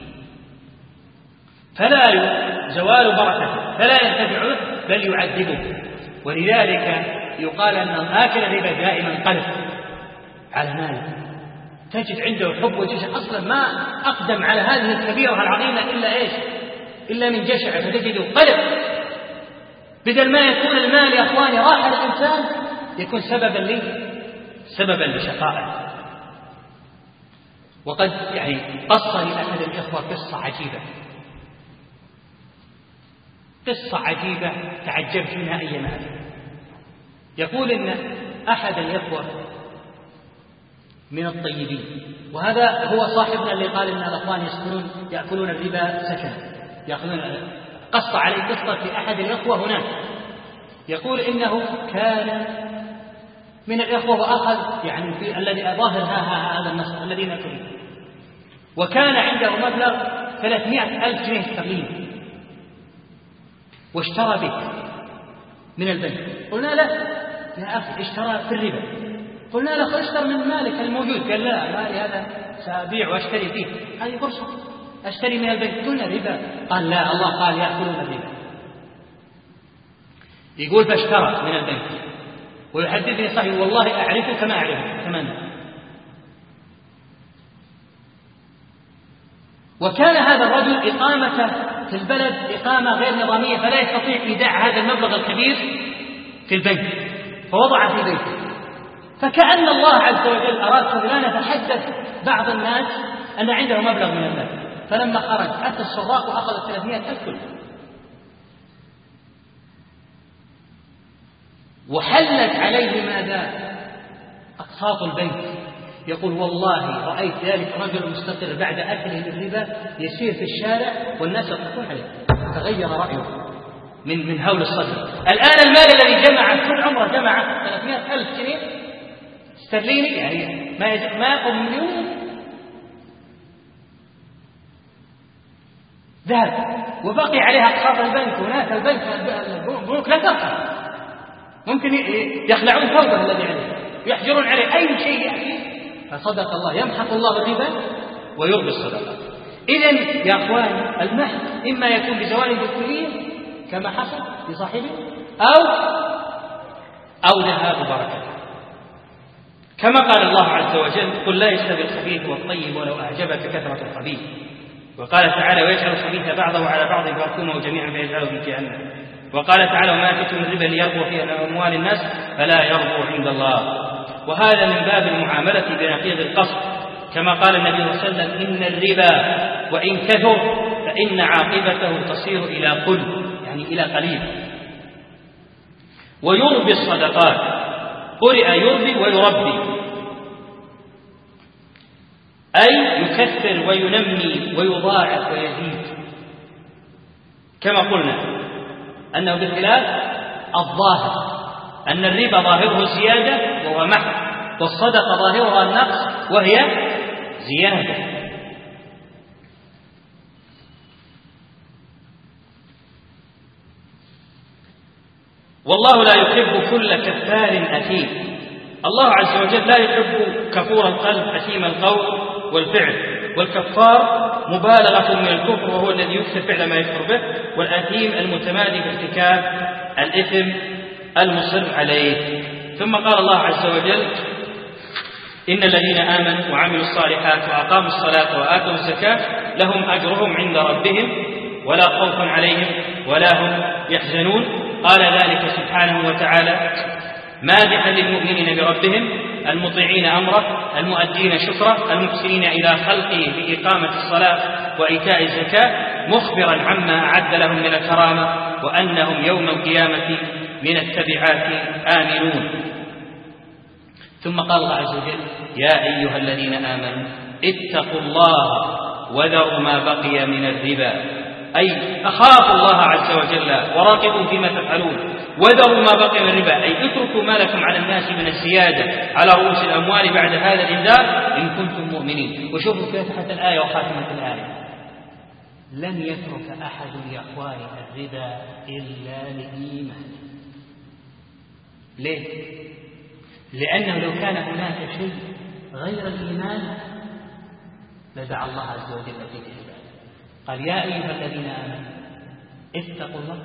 فلا زوال بركته فلا ينتفع له بل يعذبه. ولذلك يقال أن آكل الربا دائما قلب على ماله، تجد عنده حب وجشع، أصلا ما أقدم على هذه الكبيرة العظيمة إلا إيش؟ إلا من جشع، فتجده قلب. بدل ما يكون المال يا أخواني راحة الإنسان يكون سببا لي سببا لشقائه. وقد يعني قص لي أحد الإخوة قصة عجيبة، قصة عجيبة تعجبت منها أيام هذا. يقول إن أحد الإخوة من الطيبين، وهذا هو صاحبنا اللي قال إن الأخوان يسكنون يأكلون الربا سكنا، يأخذون، قص عليه قصة في أحد الإخوة هناك. يقول إنه كان من الإخوة وأخذ يعني في الذي ظاهر هذا النص الذين يأكلون، وكان عنده مبلغ ثلاثمائة ألف جنيه استرليني واشترى به من البنك. قلنا له يا أخي اشترى في الربا، قلنا له خل اشتر من مالك الموجود. قال لا مالي هذا سأبيع واشتري فيه، هذه فرصة اشتري من البنك. قلنا ربا، قال لا الله قال يأكلون الربا. يقول فاشترى من البنك ويحدثني صحيح والله أعرفه كما أعرفه تماما. وكان هذا الرجل إقامته في البلد إقامة غير نظامية، فلا يستطيع إيداع هذا المبلغ الكبير في البنك، فوضع في بيته. فكأن الله عز وجل أراد خذلانه، فحدث بعض الناس أن عنده مبلغ من المال، فلما خرج أتى السراق وأخذ ثلاثمائة ألف كله، وحلت عليه ماذا؟ أقساط البنك. يقول والله رأيت ذلك رجل مستقر بعد أكله الربا يسير في الشارع والناس يضحكون عليه، تغير رأيه من من هول الصدر. الآن المال الذي جمع كل عمره جمع ثلاثمائة ألف جنيه استرليني، يعني ما يجب ما يقوم مليون ذهب، وبقي عليها أقساط البنك. هناك البنك البنوك لا ترقى، ممكن يخلعون ثوبه الذي عليه، يحجرون عليه أي شيء يأتي. فصدق الله، يمحق الله الربا ويربي الصدقات. إذن يا أخوان المحق إما يكون بزوال بالكلية كما حصل لصاحبه، أو أو ذهاب بركته، كما قال الله عز وجل قل لا يستوي الخبيث والطيب ولو أعجبك كثرة الخبيث. وقال تعالى ويجعل الخبيث بعضه على بعض فيركمه جميعا فيجعله في جهنم. وقال تعالى وما آتيتم من ربا ليربو في أموال الناس فلا يربو عند الله. وهذا من باب المعاملة بنقيض القصد، كما قال النبي صلى الله عليه وسلم إن الربا وإن كثر فإن عاقبته تصير إلى قل، يعني إلى قليل. ويربي الصدقات، قرئ يربي ويربي، أي يكثر وينمي ويضاعف ويزيد، كما قلنا أنه بخلاف الظاهر أن الربا ظاهره الزيادة وهو محض، والصدقة ظاهرها النقص وهي زيادة. والله لا يحب كل كفار أثيم. الله عز وجل لا يحب كفور القلب أثيم القول والفعل، والكفار مبالغة من الكفر وهو الذي يكثر فعل ما يكفر به، والأثيم المتمادي بارتكاب الإثم المصر عليه. ثم قال الله عز وجل إن الذين آمنوا وعملوا الصالحات وأقاموا الصلاة وآتوا الزكاة لهم أجرهم عند ربهم ولا خوف عليهم ولا هم يحزنون. قال ذلك سبحانه وتعالى مادحا للمؤمنين بربهم المطيعين أمره المؤدين شكره المحسنين إلى خلقه بإقامة الصلاة وإيتاء الزكاة، مخبرا عما أعد لهم من الكرامة وأنهم يوم القيامة من التبعات آمنون. ثم قال الله عز وجل يا أيها الذين آمنوا اتقوا الله وذروا ما بقي من الربا، أي أخافوا الله عز وجل وراقبوا فيما تفعلون، وذروا ما بقي من الربا أي اتركوا ما لكم على الناس من الزيادة على رؤوس الأموال بعد هذا الإنذار إن كنتم مؤمنين. وشوفوا فاتحة الآية وخاتمة الآية لن يترك أحد يا أخواني الربا إلا لإيمان. ليه؟ لأنه لو كان هناك شيء غير الإيمان لدعا الله عز وجل فيه العباد. قال يا أيها الذين آمنوا اتقوا الله،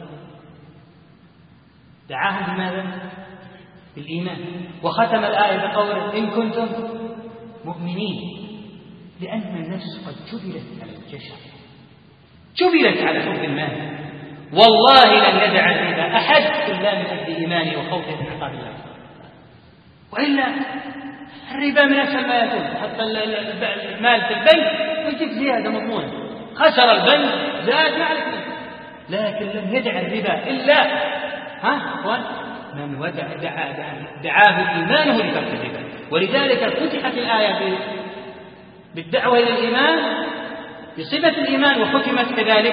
دعاهم بماذا؟ بالإيمان. وختم الآية بقوله إن كنتم مؤمنين، لأن النفس قد جبلت على الجشع، جبلت على حب المال. والله لن يدع الربا أحد إلا من أجل إيمانه وخوفه من عقاب الله، وإلا الربا من أسهل ما يكون، حتى المال في البنك يجيب زيادة مضمونة، خسر البنك زاد ما عليك، لكن لم يدع الربا إلا ها أخوان من ودع دعا دعاه إيمانه لترك الربا. ولذلك فتحت الآية بالدعوة إلى الإيمان بصفة الإيمان، وختمت كذلك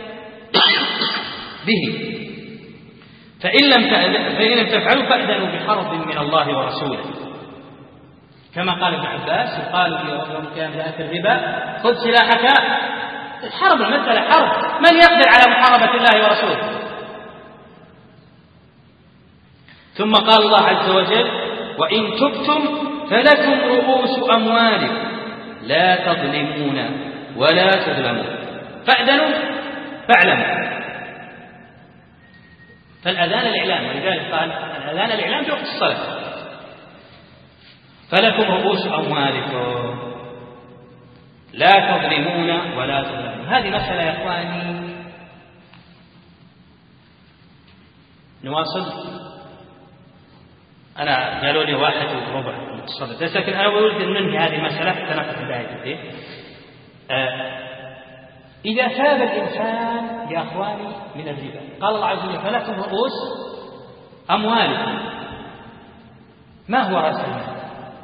به. فإن لم فإن لم تفعلوا فأذنوا بحرب من الله ورسوله، كما قال ابن عباس يقال يوم القيامة جاءت الربا خذ سلاحك. الحرب المسألة حرب، من يقدر على محاربة الله ورسوله؟ ثم قال الله عز وجل وإن تبتم فلكم رؤوس أموالكم لا تظلمون ولا تظلمون فأذنوا فاعلموا. فالأذان الإعلام، ولذلك قال الأذان الإعلام في وقت الصلاة. فلكم رؤوس أموالكم لا تظلمون ولا تظلمون. هذه مسألة يا إخواني نواصل. أنا قالوا لي واحد وربع متصل، لكن أنا أريد أن ننهي هذه المسألة حتى نقف بداية. آه إذا تاب الإنسان يا أخواني من الربا، قال الله عز وجل فلكم رؤوس أموالكم. ما هو رأس المال؟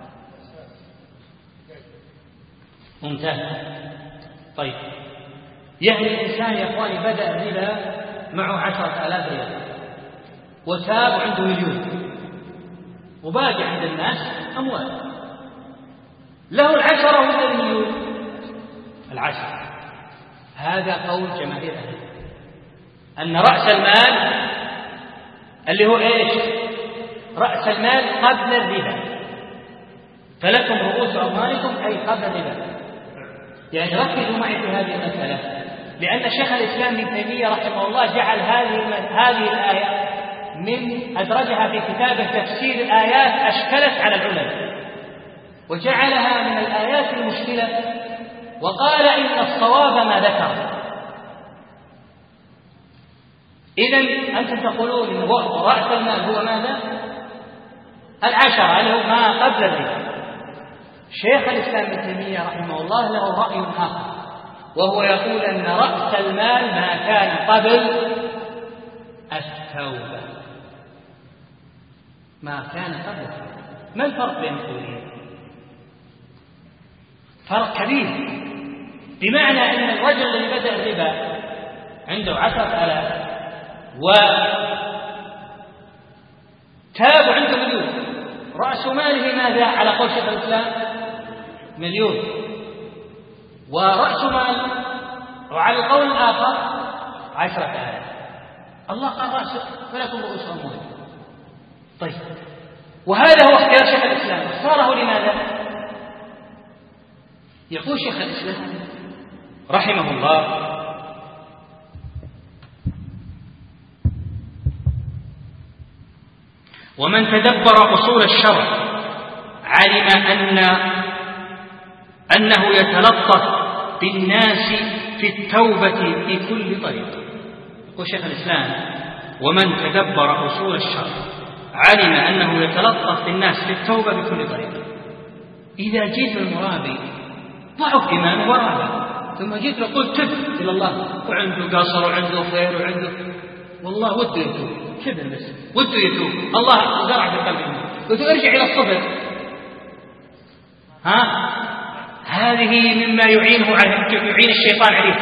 ممتاز. طيب يعني الإنسان يا أخواني بدأ الربا معه عشرة آلاف ريال وتاب عنده مليون وباقي عند الناس أموال، له العشرة ولا المليون؟ العشرة. هذا قول جماهير أهل العلم أن رأس المال اللي هو إيش؟ رأس المال قبل الربا. فلكم رؤوس أموالكم أي قبل الربا. يعني ركزوا معي في هذه المسألة، لأن شيخ الإسلام ابن تيمية رحمه الله جعل هذه هذه الآية من أدرجها في كتابه تفسير آيات أشكلت على العلماء، وجعلها من الآيات المشكلة، وقال إن الصواب ما ذكر. إذن أنتم تقولون إن رأس المال هو ماذا؟ العشرة اللي هو ما قبل الربا. شيخ الإسلام ابن تيمية رحمه الله له رأي آخر، وهو يقول أن رأس المال ما كان قبل التوبة، ما كان قبل التوبة. ما الفرق بين القولين؟ فرق كبير، بمعنى أن الرجل الذي بدأ الربا عنده عشرة آلاف وتاب عنده مليون، رأس ماله ماذا على قول شيخ الإسلام؟ مليون. ورأس مال وعلى القول الآخر عشرة آلاف. الله قال رأس فلكم رؤوس أموالكم. طيب وهذا هو اختيار شيخ الإسلام، اختاره لماذا؟ يقول شيخ الإسلام رحمه الله ومن تدبر أصول الشرع علم أن أنه يتلطف بالناس في التوبة في كل طريق. يقول شيخ الإسلام ومن تدبر أصول الشرع علم أنه يتلطف بالناس في التوبة بكل طريق. إذا جيت المرابي ضعف إيمانه ورابي، ثم جيت له قلت تب إلى الله وعنده قصر وعنده خير وعنده والله وده يتوب كذا بس وده يتوب، الله زرع في قلبه، قلت ارجع إلى الصبر، ها هذه مما يعينه على يعين الشيطان عليه.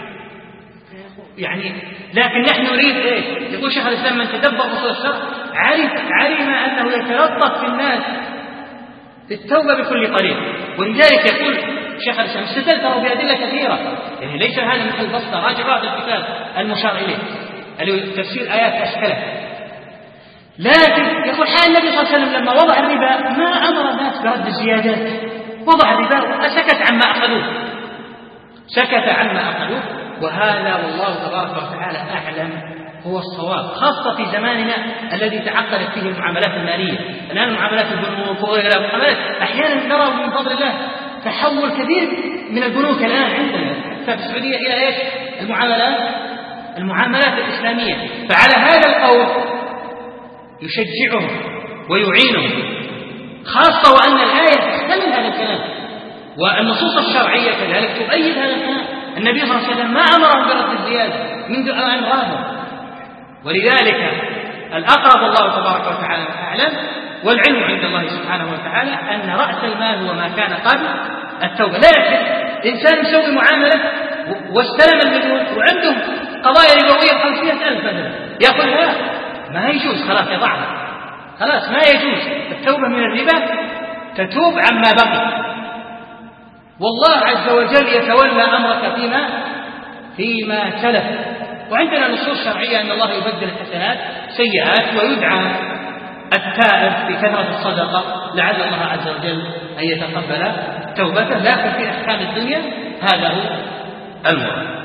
يعني لكن نحن نريد ايه؟ يقول شيخ الإسلام من تدبر أصول الشرع علم علم أنه يتلطف في الناس في التوبة بكل طريق. ولذلك يقول شيخ الإسلام استدلته بأدلة كثيرة، يعني ليس هذا مثل البسطة، راجع بعض الكتاب المشار إليه اللي تفسير آيات أشكالها. لكن يقول حال النبي صلى الله عليه وسلم لما وضع الربا ما أمر الناس برد الزيادات، وضع الربا سكت عما أخذوه سكت عما أخذوه وهذا والله تبارك وتعالى أعلم هو الصواب، خاصة في زماننا الذي تعقدت فيه المعاملات المالية. الآن معاملات البنوك وغيرها معاملات أحيانا نرى من فضل الله تحول كبير من البنوك الآن عندنا في السعودية إلى إيش؟ المعاملات المعاملات الإسلامية. فعلى هذا القول يشجعهم ويعينهم، خاصة وأن الآية تحتمل هذا الكلام، والنصوص الشرعية كذلك تؤيد هذا الكلام. النبي صلى الله عليه وسلم ما أمرهم برد الزيادة منذ أن غابوا، ولذلك الأقرب الله تبارك وتعالى أعلم، والعلم عند الله سبحانه وتعالى أن رأس المال هو ما كان قبل التوبة. لا يكفي إنسان يسوي معاملة واستلم المليون وعنده قضايا ربوية خمسمائة ألف مثلا يأخذها، ما يجوز، خلاص يضعها، خلاص ما يجوز. التوبة من الربا تتوب عما بقي، والله عز وجل يتولى أمرك فيما فيما سلف. وعندنا نصوص شرعية أن الله يبدل الحسنات سيئات ويدعى التائب بكثرة الصدقة لعل الله عز وجل أن يتقبل توبته، لكن في أحكام الدنيا هذا هو المراد.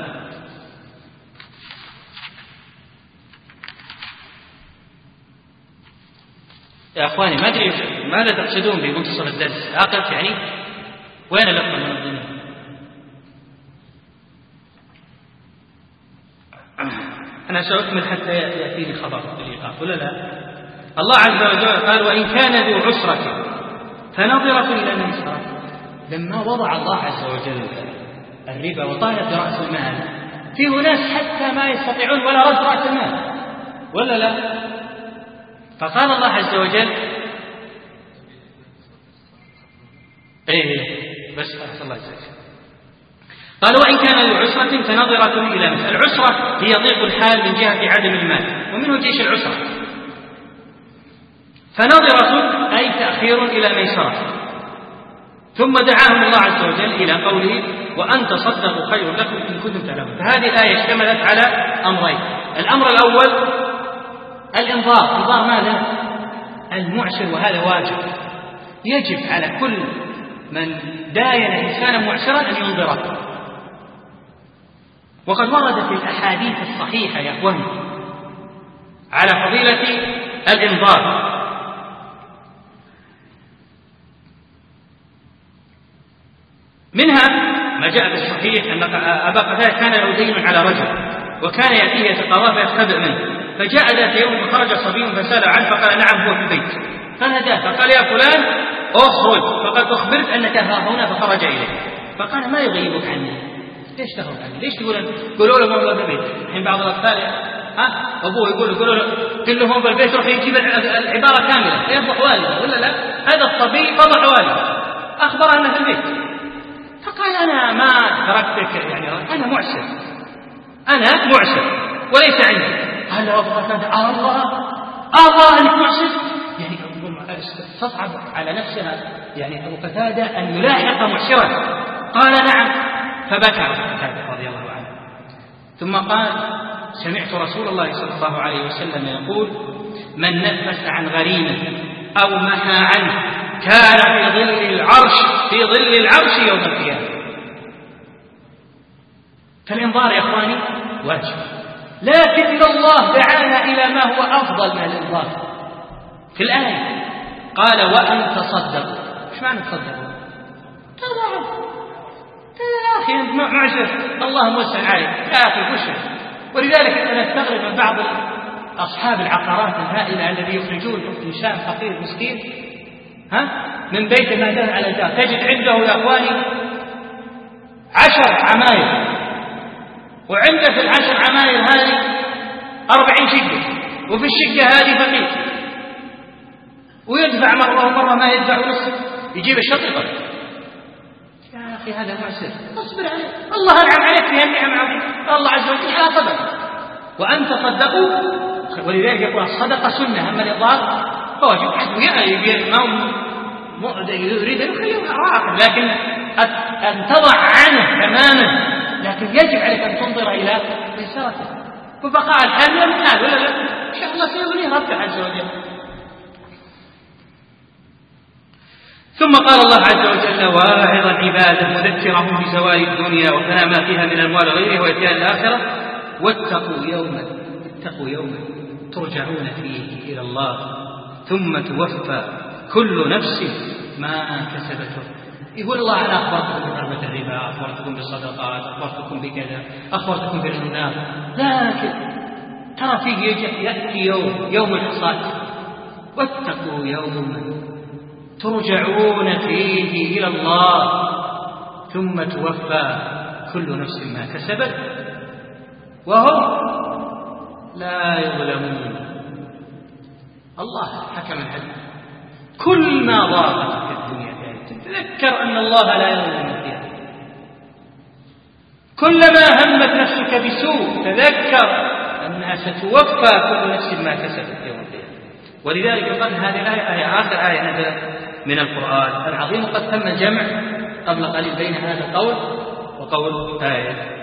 يا أخواني ما أدري ماذا تقصدون بمنتصف الدرس؟ أقف يعني وين اللقطة من الدنيا؟ أنا سأكمل حتى يأتيني خبر بالإيقاف ولا لا؟ الله عز وجل قال وإن كان ذو عسرة فنظرة إلى ميسرة. لما وضع الله عز وجل الربا وطالب برأس المال، فيه ناس حتى ما يستطيعون ولا رد رأس المال ولا لا؟ فقال الله عز وجل إيه بس الله يسعدك. قال وإن كان ذو عسرة فنظرة إلى ميسرة. العسرة هي ضيق الحال من جهة عدم المال، ومنه جيش العسرة. فنظرة أي تأخير إلى ميسرة. ثم دعاهم الله عز وجل إلى قوله وأن تصدقوا خير لكم إن كنتم تعلمون. فهذه الآية اشتملت على أمرين. الأمر الأول الإنظار. إنظار ماذا؟ المعسر، وهذا واجب، يجب على كل من داين إنسانا معسرا أن ينظره. وقد وردت الأحاديث الصحيحة يا أخواني على فضيلة الإنظار. منها ما جاء في الصحيح أن أبا قتادة كان له دين على رجل، وكان يأتيه يتقرب فيستبع منه، فجاء ذات يوم فخرج صبي فسأل عنه فقال نعم هو في البيت، فناداه فقال يا فلان اخرج فقد أخبرت أنك ها هنا، فخرج إليه فقال ما يغيبك عني؟ ليش تهرب عني؟ ليش تقول قولوا له هو في البيت؟ الحين بعض الأطفال ها أبوه يقول يقولوا له قل له هو في البيت، يروح يجيب العبارة كاملة يفضح والده ولا لا؟ هذا الصبي فضح والده، أخبر أنه في البيت، فقال أنا ما تركتك، يعني أنا معسر، أنا معسر وليس عندي. قال له أبو قتادة الله الله أنك معسر، يعني تصعب على نفسها يعني أبو قتادة أن يلاحق معسرا. قال نعم، فبكى أبو قتادة رضي الله عنه، ثم قال سمعت رسول الله صلى الله عليه وسلم يقول من نفس عن غريمه أو محى عنه كان في ظل العرش في ظل العرش يوم القيامة. فالإنظار يا إخواني واجب، لكن الله دعانا إلى ما هو أفضل من الإنظار في الآية. قال وأن تصدقوا. إيش معنى تصدقوا؟ تضعوا يا أخي أنت معسر الله موسع عليك يا أخي وش. ولذلك أنا أستغرب من بعض أصحاب العقارات الهائلة الذي يخرجون إنسان فقير مسكين ها من بيت ما دان على الدار، تجد عنده يا أخواني عشر عماير، وعنده في العشر عماير هذه أربعين شقة، وفي الشقة هذه فقير، ويدفع مرة ومرة ما يدفع نصف، يجيب الشطيطة. يا أخي هذا معسر، اصبر عليه، الله أنعم عليك في النعم عظيمة، الله عز وجل حافظك. وأن تصدقوا، ولذلك يقول الصدقة سنة، أما الإضافة فواجب. يعني ما يريد أن يخليه راقب، لكن أن تضع عنه تماما، لكن يجب عليك أن تنظر إلى ميسرته. وبقاء الحال من الحال ولا لا؟ إن شاء الله سيغنيه ربك عز وجل. ثم قال الله عز وجل واعظا عباده مذكرهم بزوال الدنيا وفناء ما فيها من أموال غيره وإتيان الآخرة واتقوا يوما اتقوا يوما ترجعون فيه إلى الله ثم توفى كل نفس ما كسبته. يقول الله أنا أخبرتكم بحرمة الربا، أخبرتكم بالصدقات، أخبرتكم بكذا، أخبرتكم بالإنفاق، لكن ترى فيه يأتي يوم يوم الحصاد واتقوا يوما ترجعون فيه إلى الله ثم توفى كل نفس ما كسبت وهم لا يظلمون. الله حكم العدل. كل ما ضاقت في الدنيا تتذكر أن الله لا يظلم فيها. كلما همت نفسك بسوء تذكر أنها ستوفى كل نفس ما كسبت يوم القيامة. ولذلك قال هذه الآية آية آخر آية نزلت من القرآن العظيم، قد تم الجمع قبل قليل بين هذا القول وقول آية.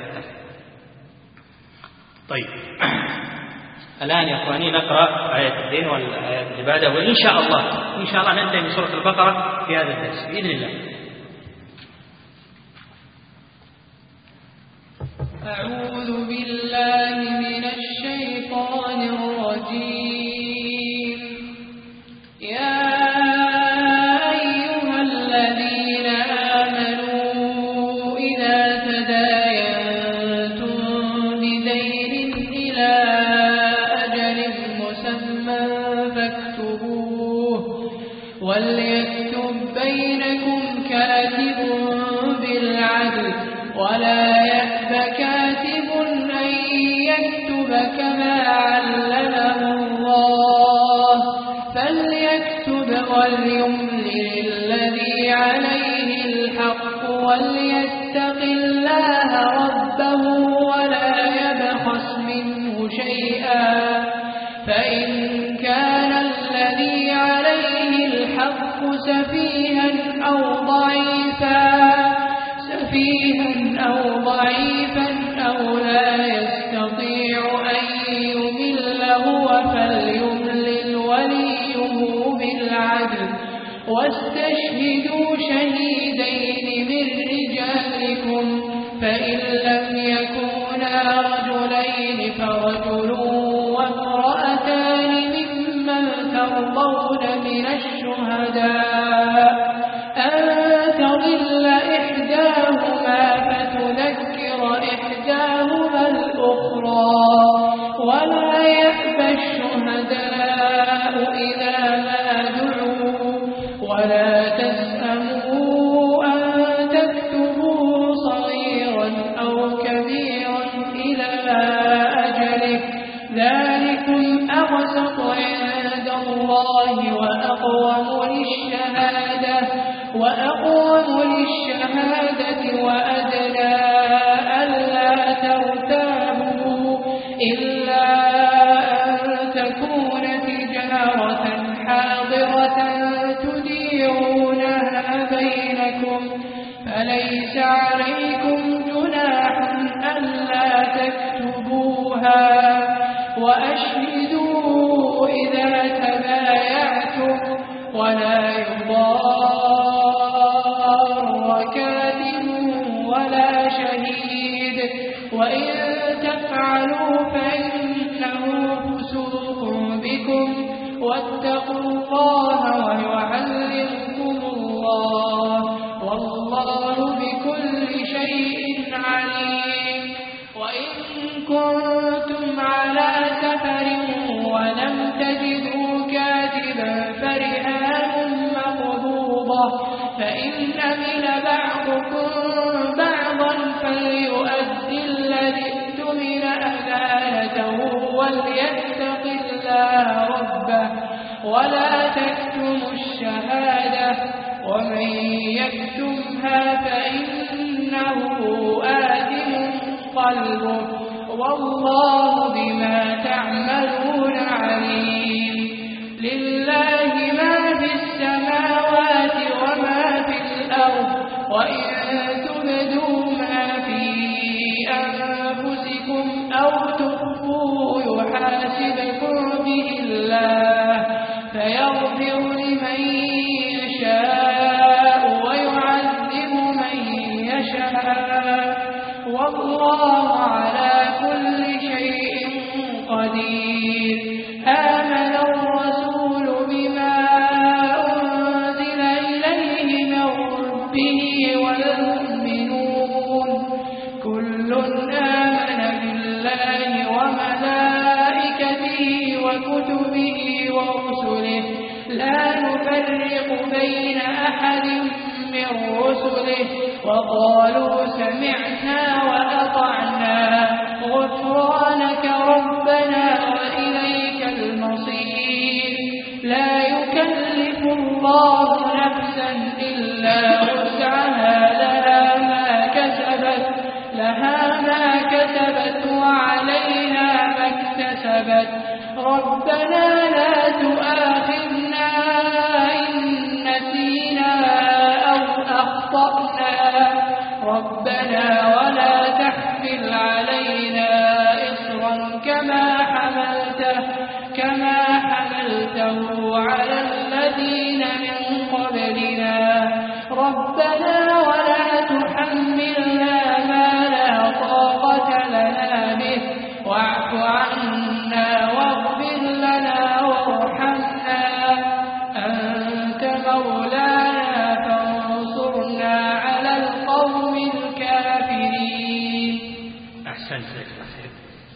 طيب الآن يا أخواني نقرأ آية الدين والآيات العبادة، وإن شاء الله إن شاء الله ننتهي من سورة البقرة في هذا الدرس بإذن الله. أعوذ بالله من الشيطان الرجيم. يا أيها الذين آمنوا إذا تداينتم بدين إلى أجل مسمى فاكتبوه وليكتب بينكم كاتب بالعدل ولا يأب كاتب أن يكتب كما علمه الله فليكتب وليملل الذي عليه الحق وليتق الله ربه ولا يبخس منه شيئا فإن كان الذي عليه الحق سفيها أو ضعيفا سفيها أو ضعيفا أو لا يستطيع أن يمل هو فليملل وليه بالعدل واستشهدوا شهيدين من رجالكم فإن لم يكونا رجلين فرجل وامرأتان ممن ترضون من الشهداء أن تضل إحداهما فتذكر إحداهما الأخرى ولا يأبى الشهداء إذا ما دعوا ولا تسأموا أن تكتبوه صغيرا أو كبيرا إلى أجله ذلكم أقسط عند الله وأقوم للشهادة وأقوم للشهادة وأدنى ألا ترتابوا إلا أن تكون تجارة حاضرة تديرونها بينكم فليس عليكم جناح ألا تكتبوها وأشهدوا إذا تبايعتم ولا يضار كاتب ولا شهيد وإن تفعلوا فإنه فسوق بكم واتقوا الله ويعلمكم الله والله بكل شيء عليم. وإن كنتم على سفر ولم تجدوا كاتبا فرهان مقبوضة فإن أمن بعضكم بعضا فليؤدي الذي اؤتمن أمانته وليتق الله ربه ولا تكتموا الشهادة ومن يكتمها فإنه آثم قلبه والله بما تعملون عليم. لله ما في السماوات وما في الأرض وإن تبدوا ما في أنفسكم أو تخفوه يحاسبكم به الله فيغفر لمن يشاء ويعذب من يشاء والله على كل شيء قدير. آمن الرسول بما أنزل إليه من ربه والمؤمنون كل آمن بالله وملائكته وكتبه ورسله لا نفرق بين أحد من رسله وقالوا سمعنا وأطعنا غفرانك ربنا وإليك المصير. لا يكلف الله نفسا إلا وسعها لها ما كسبت لها ما كسبت وعليها ما اكتسبت ربنا لا تؤاخذنا إن نسينا أو أخطأنا ربنا ولا تحمل علينا إصرا كما حملته كما حملته على الذين من قبلنا ربنا ولا تحملنا ما لا طاقة لنا به واعف عنا واغفر لنا وارحمنا أنت مولانا فانصرنا على القوم الكافرين. أحسنت لك خير.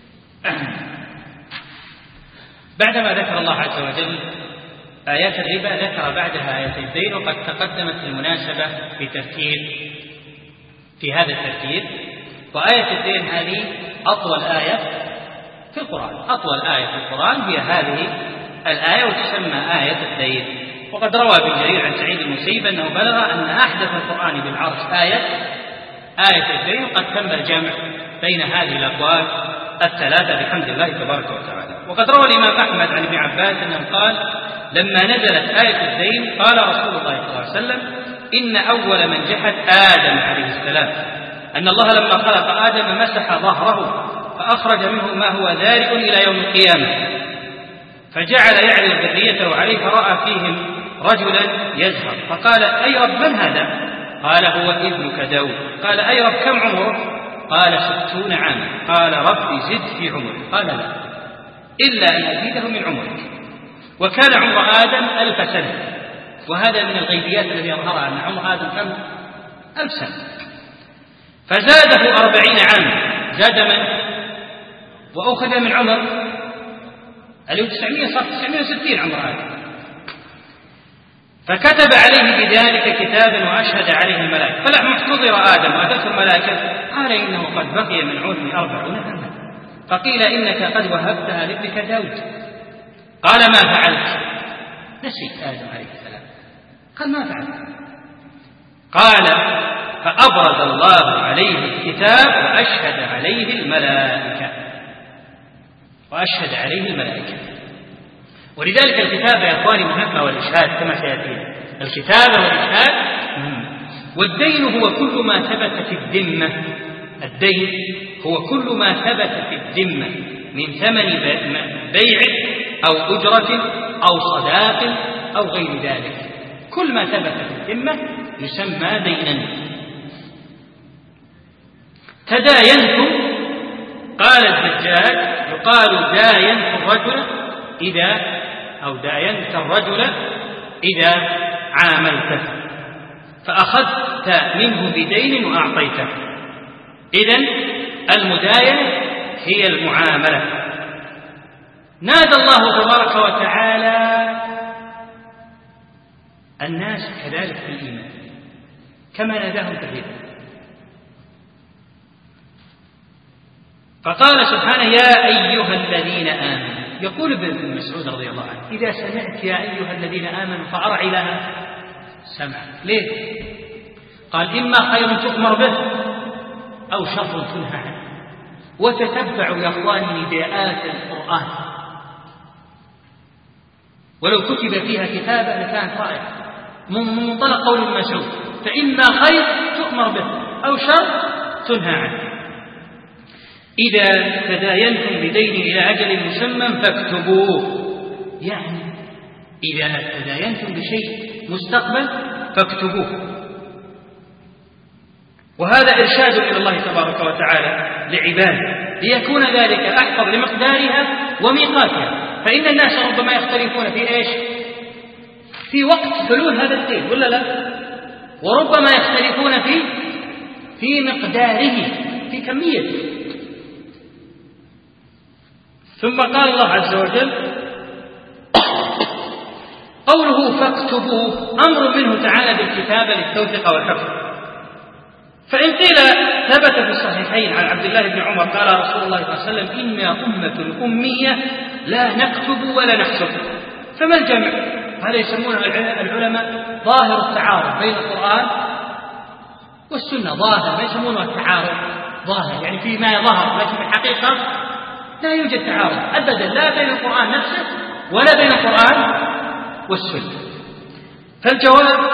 بعدما ذكر الله عز وجل آيات الربا ذكر بعدها آيات الدين، وقد تقدمت المناسبة في ترتيب في هذا الترتيب. وآية الدين هذه أطول آية في القرآن، أطول آية في القرآن هي هذه الآية وتسمى آية الدين. وقد روى ابن جرير عن سعيد المسيب أنه بلغ أن أحدث القرآن بالعرش آية آية الدين، وقد تم الجمع بين هذه الأبواب الثلاثة بحمد الله تبارك وتعالى. وقد روى الإمام أحمد عن ابن عباس أنه قال لما نزلت آية الدين قال رسول الله صلى الله عليه وسلم إن أول من جحد آدم عليه السلام، أن الله لما خلق آدم مسح ظهره فأخرج منه ما هو ذارئ إلى يوم القيامة، فجعل يعرض ذريته عليه فرأى فيهم رجلا يزهر فقال أي رب من هذا؟ قال هو ابنك داود. قال أي رب كم عمره؟ قال ستون عاما. قال رب زد في عمره. قال لا إلا أن أزيده من عمرك. وكان عمر آدم ألف سنة، وهذا من الغيبيات الذي يظهرها أن عمر آدم كم؟ ألف سنة. فزاده أربعين عاما، زاد من؟ وأخذ من عمر اللي هو تسعمائة، صار تسعمائة وستين عمر آدم. فكتب عليه بذلك كتابا وأشهد عليه الملائكة. فلما احتضر آدم وأتته الملائكة قال إنه قد بقي من عمري أربعون عاما. فقيل إنك قد وهبتها لابنك داود. قال ما فعلت؟ نسي آدم عليه السلام. قال ما فعلت؟ قال فأبرز الله عليه الكتاب وأشهد عليه الملائكة وأشهد عليه الملائكة. ولذلك الكتابة يا أخواني مهمة، والإشهاد كما سيأتي. الكتابة والإشهاد مهمة. والدين هو كل ما ثبت في الذمة. الدين هو كل ما ثبت في الذمة من ثمن بيع أو أجرة أو صداق أو غير ذلك. كل ما ثبت في الذمة يسمى دينا. تداينتم، قال الزجاج يقال داينت الرجل إذا أو داينت الرجل إذا عاملته فأخذت منه بدين وأعطيته. إذن المداينة هي المعاملة. نادى الله تبارك وتعالى الناس كذلك في الإيمان كما ناداهم في الهدى، فقال سبحانه يا أيها الذين آمنوا. يقول ابن مسعود رضي الله عنه إذا سمعت يا أيها الذين آمنوا فأرعي لها سمع. ليه؟ قال إما خير تؤمر به أو شر تنهى عنه. وتتبعوا يا أخواني نداءات القرآن، ولو كتب فيها كتابة لكانت رائعة من منطلق قول ابن مسعود فإما خير تؤمر به أو شر تنهى عنه. إذا تداينتم بدين إلى أجل مسمى فاكتبوه، يعني إذا تداينتم بشيء مستقبل فاكتبوه. وهذا إرشاد إلى الله تبارك وتعالى لعباده ليكون ذلك أحفظ لمقدارها وميقاتها. فإن الناس ربما يختلفون في إيش؟ في وقت حلول هذا الدين ولا لا؟ وربما يختلفون في في مقداره، في كميته. ثم قال الله عز وجل قوله قوله فاكتبوه أمر منه تعالى بالكتابة للتوثيق والحفظ. فإن قيل ثبت في الصحيحين عن عبد الله بن عمر قال رسول الله صلى الله عليه وسلم إنا أمة أمية لا نكتب ولا نحسب، فما الجمع؟ هذا يسمونه العلماء ظاهر التعارض بين القرآن والسنة، ظاهر ما يسمونه التعارض ظاهر، يعني فيما ظهر لكن في الحقيقة لا يوجد تعارض أبدا، لا بين القرآن نفسه ولا بين القرآن والسنة. فالجواب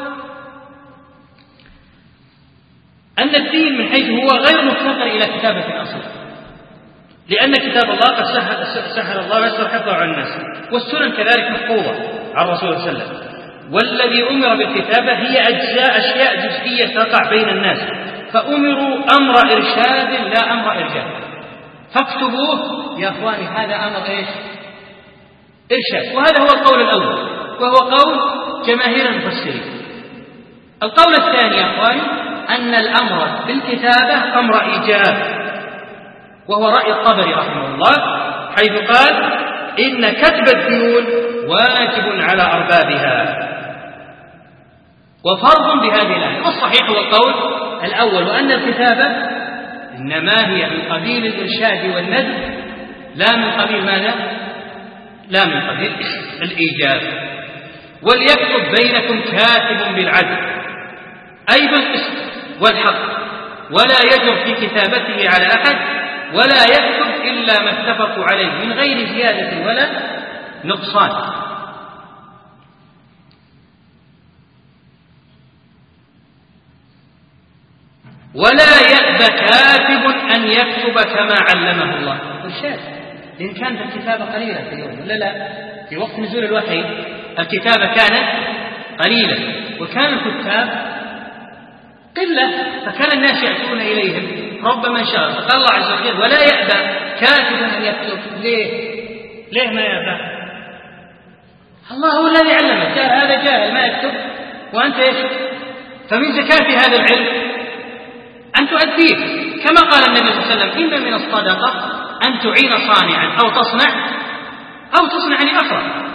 أن الدين من حيث هو غير مفتقر إلى كتابة أصلا، لأن كتاب الله قد سهل الله ويسر حفظه على الناس، والسنن كذلك محفوظة عن الرسول صلى الله عليه وسلم. والذي أمر بالكتابة هي أجزاء أشياء جزئية تقع بين الناس، فأمروا أمر إرشاد لا أمر إرشاد. فاكتبوه يا أخواني هذا أمر إيش؟ إرشاد، وهذا هو القول الأول وهو قول جماهير المفسرين. القول الثاني يا أخواني أن الأمر بالكتابة أمر إيجاب، وهو رأي الطبري رحمه الله حيث قال إن كتب الديون واجب على أربابها وفرض بهذه الآية. والصحيح هو القول الأول، وأن الكتابة إنما هي من قبيل الإرشاد والندب لا من قبيل ماذا؟ لا من قبيل الإيجاب. وليكتب بينكم كاتب بالعدل أي بالقسط والحق، ولا يجر في كتابته على أحد، ولا يكتب إلا ما اتفقوا عليه من غير زيادة ولا نقصان. ولا يأبى كاتب أن يكتب كما علمه الله. إرشاد، لأن كانت الكتابة قليلة في اليوم ولا لا؟ في وقت نزول الوحي الكتابة كانت قليلة، وكان الكتاب قلة، فكان الناس يأتون إليهم ربما إن شاء الله. فقال الله عز وجل ولا يأبى كاتب أن يكتب. ليه؟ ليه ما يأبى؟ الله هو الذي علمه، جاء هذا جاهل ما يكتب وأنت إيش؟ فمن زكاة هذا العلم أن تؤديه، كما قال النبي صلى الله عليه وسلم إن من الصدقة أن تعين صانعا أو تصنع أو تصنع لآخر.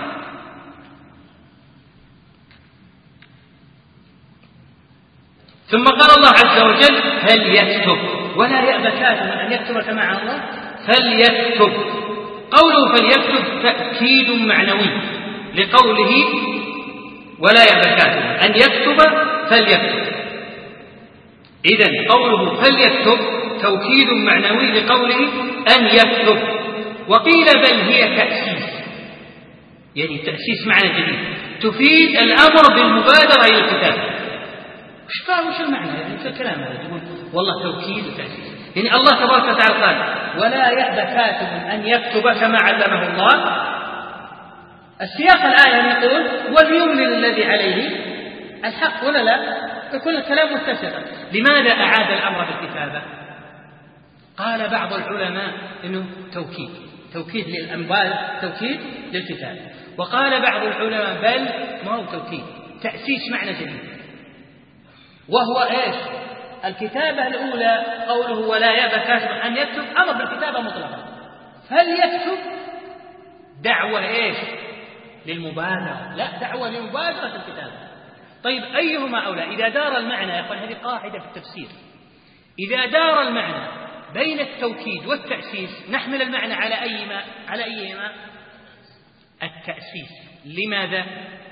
ثم قال الله عز وجل فليكتب، ولا يأبى كاتب أن يكتب كما على الله فليكتب. قوله فليكتب تأكيد معنوي لقوله ولا يأبى كاتب أن يكتب فليكتب. إذن قوله فليكتب توكيد معنوي لقوله أن يكتب. وقيل بل هي تأسيس، يعني تأسيس معنى جديد تفيد الأمر بالمبادرة إلى الكتاب. وش قال وش المعنى يعني في الكلام هذا؟ تقول والله توكيد وتأسيس، يعني الله تبارك وتعالى قال ولا يأبى كاتب أن يكتب كما علمه الله. السياق الآية يقول وليملل الذي عليه الحق ولا لا؟ يكون الكلام متسقا. لماذا أعاد الأمر بالكتابة؟ قال بعض العلماء إنه توكيد توكيد للأنبال، توكيد للكتاب. وقال بعض العلماء بل ما هو توكيد، تأسيس معنى جديد، وهو إيش؟ الكتابة الأولى قوله ولا يأبى كاتب أن يكتب أمر بالكتابة مطلقا، فليكتب دعوة إيش؟ للمبادرة، لا دعوة لمبادرة الكتابة. طيب أيهما أولى؟ إذا دار المعنى يا أخوان، هذه قاعدة في التفسير، إذا دار المعنى بين التوكيد والتأسيس نحمل المعنى على أيما على أيهما؟ التأسيس. لماذا؟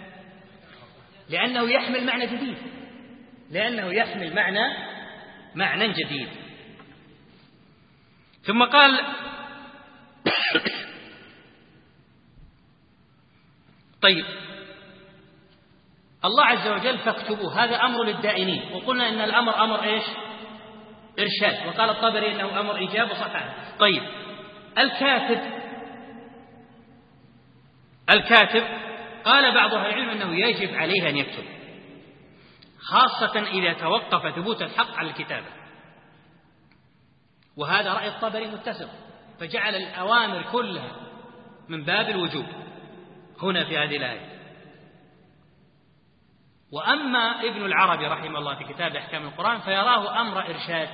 لأنه يحمل معنى جديد، لأنه يحمل معنى معنى جديد. ثم قال طيب الله عز وجل فاكتبوا، هذا أمر للدائنين، وقلنا إن الأمر أمر إيش؟ إرشاد، وقال الطبري إنه أمر إيجاب وصحة. طيب الكاتب الكاتب قال بعض أهل العلم أنه يجب عليه أن يكتب، خاصة إذا توقف ثبوت الحق على الكتابة، وهذا رأي الطبري متسق، فجعل الأوامر كلها من باب الوجوب هنا في هذه الآية. وأما ابن العربي رحمه الله في كتاب أحكام القرآن فيراه أمر إرشاد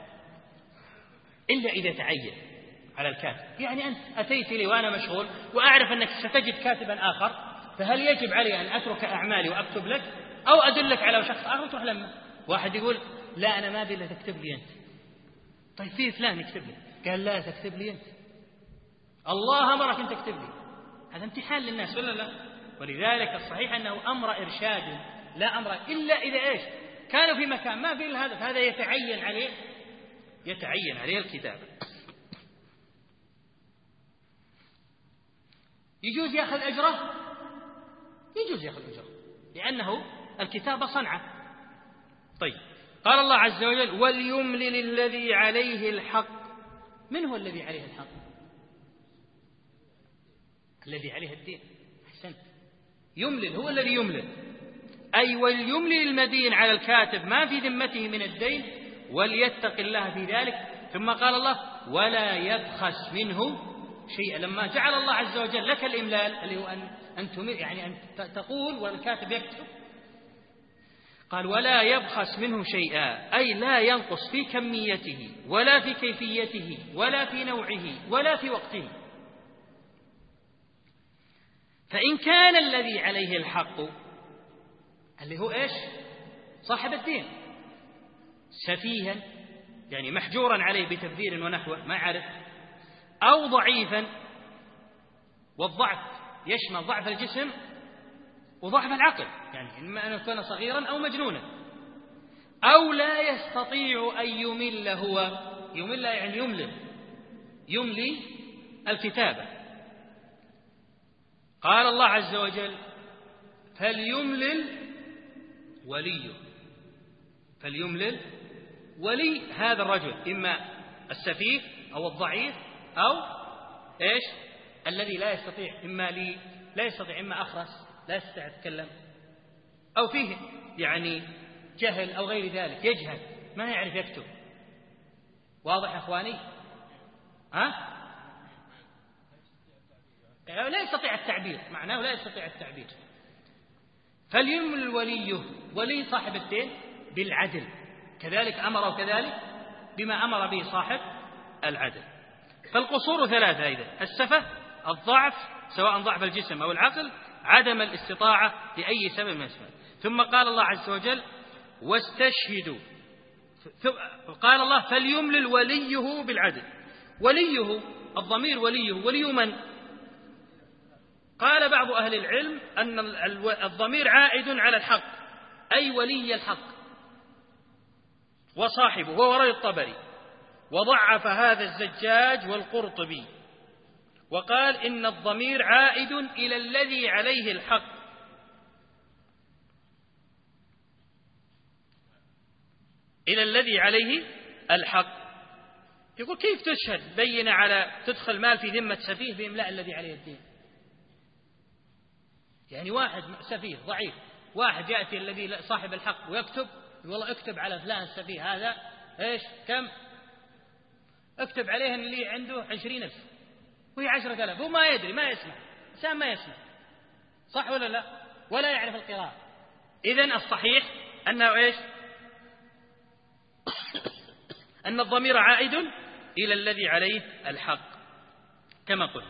إلا إذا تعين على الكاتب. يعني أنت أتيت لي وأنا مشغول وأعرف أنك ستجد كاتبا آخر فهل يجب علي أن أترك أعمالي وأكتب لك، أو أدلك على شخص آخر تروح لما واحد يقول لا أنا ما أبي إلا تكتب لي أنت، طيب في فلان يكتب لي، قال لا تكتب لي أنت، الله أمرك أن تكتب لي، هذا امتحان للناس ولا لا؟ ولذلك الصحيح أنه أمر إرشاد لا أمر إلا إذا إيش كانوا في مكان ما في هذا، فهذا يتعين عليه يتعين عليه الكتابة. يجوز يأخذ أجره، يجوز يأخذ أجره لأنه الكتابة صنعة. طيب قال الله عز وجل وليملل الذي عليه الحق. من هو الذي عليه الحق؟ الذي عليه الدين. أحسنت، يملل هو الذي يملل، أي وليملل المدين على الكاتب ما في ذمته من الدين وليتق الله في ذلك. ثم قال الله ولا يبخس منه شيئا، لما جعل الله عز وجل لك الإملال اللي هو أن أن يعني أن تقول والكاتب يكتب، قال ولا يبخس منه شيئا، أي لا ينقص في كميته ولا في كيفيته ولا في نوعه ولا في وقته. فإن كان الذي عليه الحق اللي هو إيش صاحب الدين سفيها يعني محجورا عليه بتبذير ونحوه ما عرف، أو ضعيفا، والضعف يشمل ضعف الجسم وضعف العقل، يعني إما أن يكون صغيرا أو مجنونا، أو لا يستطيع أن يمل هو، يمل يعني يملل، يملي الكتابة. قال الله عز وجل فليملل وليه، فليملل ولي هذا الرجل، إما السفيه أو الضعيف أو إيش الذي لا يستطيع، إما لي لا يستطيع، إما أخرس لا يستطيع يتكلم، أو فيه يعني جهل أو غير ذلك، يجهل ما يعرف يكتب. واضح أخواني؟ ها؟ لا يستطيع التعبير، معناه لا يستطيع التعبير. فليملل وليه، ولي صاحب الدين بالعدل، كذلك أمر كذلك بما أمر به صاحب العدل. فالقصور ثلاثة إذن: السفة، الضعف سواء ضعف الجسم أو العقل، عدم الاستطاعة لأي سبب من الأسباب. ثم قال الله عز وجل واستشهدوا، قال الله فليملل وليه بالعدل. وليه الضمير وليه، ولي من؟ قال بعض أهل العلم أن الضمير عائد على الحق، أي ولي الحق وصاحبه، وهو رأي الطبري، وضعف هذا الزجاج والقرطبي، وقال إن الضمير عائد إلى الذي عليه الحق، إلى الذي عليه الحق. يقول كيف تشهد بين على تدخل مال في ذمة سفيه بإملاء الذي عليه الدين؟ يعني واحد سفيه ضعيف، واحد يأتي الذي صاحب الحق ويكتب، والله اكتب على فلان السفيه هذا ايش كم، اكتب عليه اللي عنده عشرين ألف وهي عشرة آلاف، هو ما يدري ما يسمع، إنسان ما يسمع، صح ولا لا؟ ولا يعرف القراءة. إذن الصحيح أنه ايش؟ أن الضمير عائد إلى الذي عليه الحق كما قلت.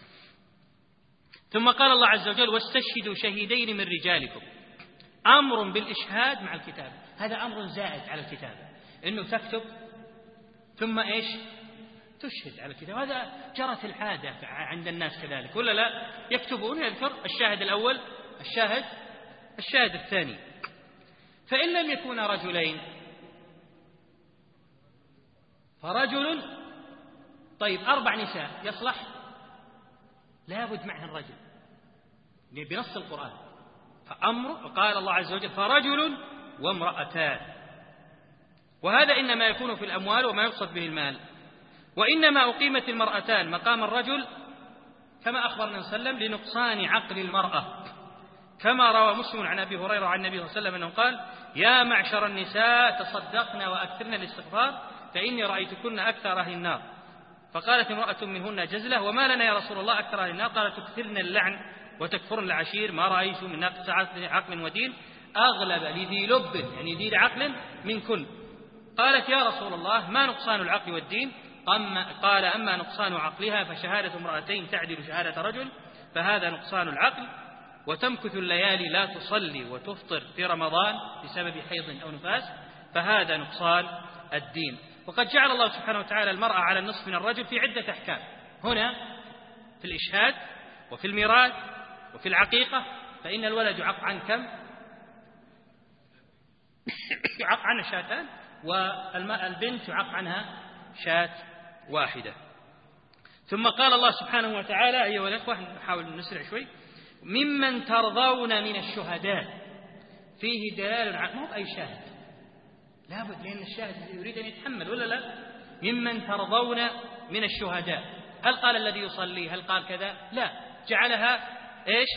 ثم قال الله عز وجل واستشهدوا شهيدين من رجالكم، أمر بالإشهاد مع الكتابة، هذا أمر زائد على الكتابة، إنه تكتب ثم إيش تشهد على الكتابة، هذا جرت العادة عند الناس كذلك ولا لا؟ يكتبون يذكر الشاهد الأول الشاهد الشاهد الثاني. فإن لم يكونا رجلين فرجل، طيب أربع نساء يصلح؟ لا بد معه الرجل بنص القرآن. فأمر قال الله عز وجل فرجل وامرأتان، وهذا إنما يكون في الأموال وما يقصد به المال. وإنما أقيمت المرأتان مقام الرجل كما أخبر النبي صلى الله عليه وسلم لنقصان عقل المرأة، كما روى مسلم عن أبي هريرة عن النبي صلى الله عليه وسلم أنه قال يا معشر النساء تصدقن وأكثرن الاستغفار فإني رأيتكن أكثر أهل النار. فقالت امرأة منهن جزلة وما لنا يا رسول الله أكثر أهل النار؟ قالت تكثرن اللعن وتكفرن العشير ما رأيت من ناقص عقل ودين أغلب لذي لب يعني ذي عقل منكن. قالت يا رسول الله ما نقصان العقل والدين؟ قال أما نقصان عقلها فشهادة امرأتين تعدل شهادة رجل، فهذا نقصان العقل وتمكث الليالي لا تصلي وتفطر في رمضان بسبب حيض أو نفاس، فهذا نقصان الدين. وقد جعل الله سبحانه وتعالى المرأة على النصف من الرجل في عدة أحكام، هنا في الإشهاد وفي الميراث وفي العقيقة، فإن الولد يعق عن كم؟ يعق عنها شاتان، والبنت يعق عنها شاة واحدة. ثم قال الله سبحانه وتعالى أيها الأخوة، نحاول نسرع شوي، ممن ترضون من الشهداء، فيه دلالة على مو بأي شاهد، لابد، لأن الشاهد يريد أن يتحمل ولا لا؟ ممن ترضون من الشهداء، هل قال الذي يصلي؟ هل قال كذا؟ لا، جعلها إيش؟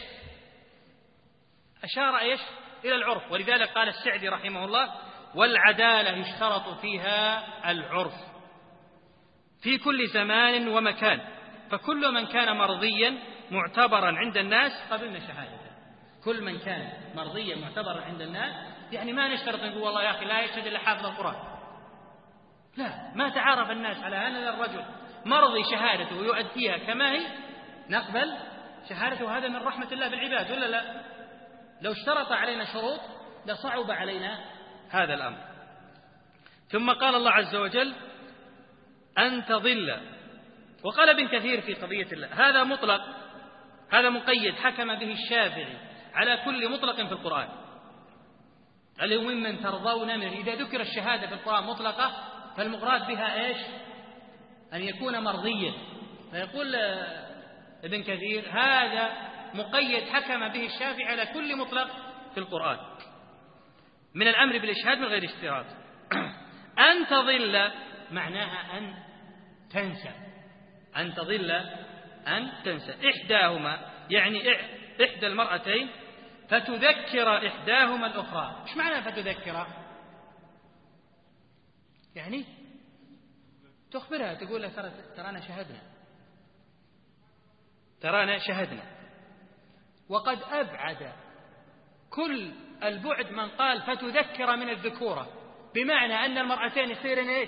أشار إيش؟ إلى العرف. ولذلك قال السعدي رحمه الله: والعدالة يشترط فيها العرف في كل زمان ومكان، فكل من كان مرضيا معتبرا عند الناس قبلنا شهادته. كل من كان مرضيا معتبرا عند الناس، يعني ما نشترط نقول والله يا أخي لا يشهد إلا حافظ القرآن، لا، ما تعارف الناس على أن الرجل مرضي شهادته ويؤديها كما هي، نقبل شهادته. هذا من رحمة الله بالعباد ولا لا؟ لو اشترط علينا شروط لصعب علينا هذا الأمر. ثم قال الله عز وجل: أن تضل. وقال ابن كثير في قضية الله: هذا مطلق، هذا مقيد حكم به الشافعي على كل مطلق في القرآن، اللي هو ممن ترضون منه. إذا ذكر الشهادة في القرآن مطلقة فالمراد بها إيش؟ أن يكون مرضيا. فيقول ابن كثير: هذا مقيد حكم به الشافعي على كل مطلق في القرآن من الأمر بالإشهاد من غير اشتراط. أن تضل معناها أن تنسى، أن تضل أن تنسى إحداهما، يعني إحدى المرأتين، فتذكر إحداهما الأخرى. إيش معنى فتذكر؟ يعني تخبرها، تقول لها ترى ترانا شهدنا، ترانا شهدنا. وقد أبعد كل البعد من قال فتذكر من الذكورة، بمعنى أن المرأتين يصيرن إيش؟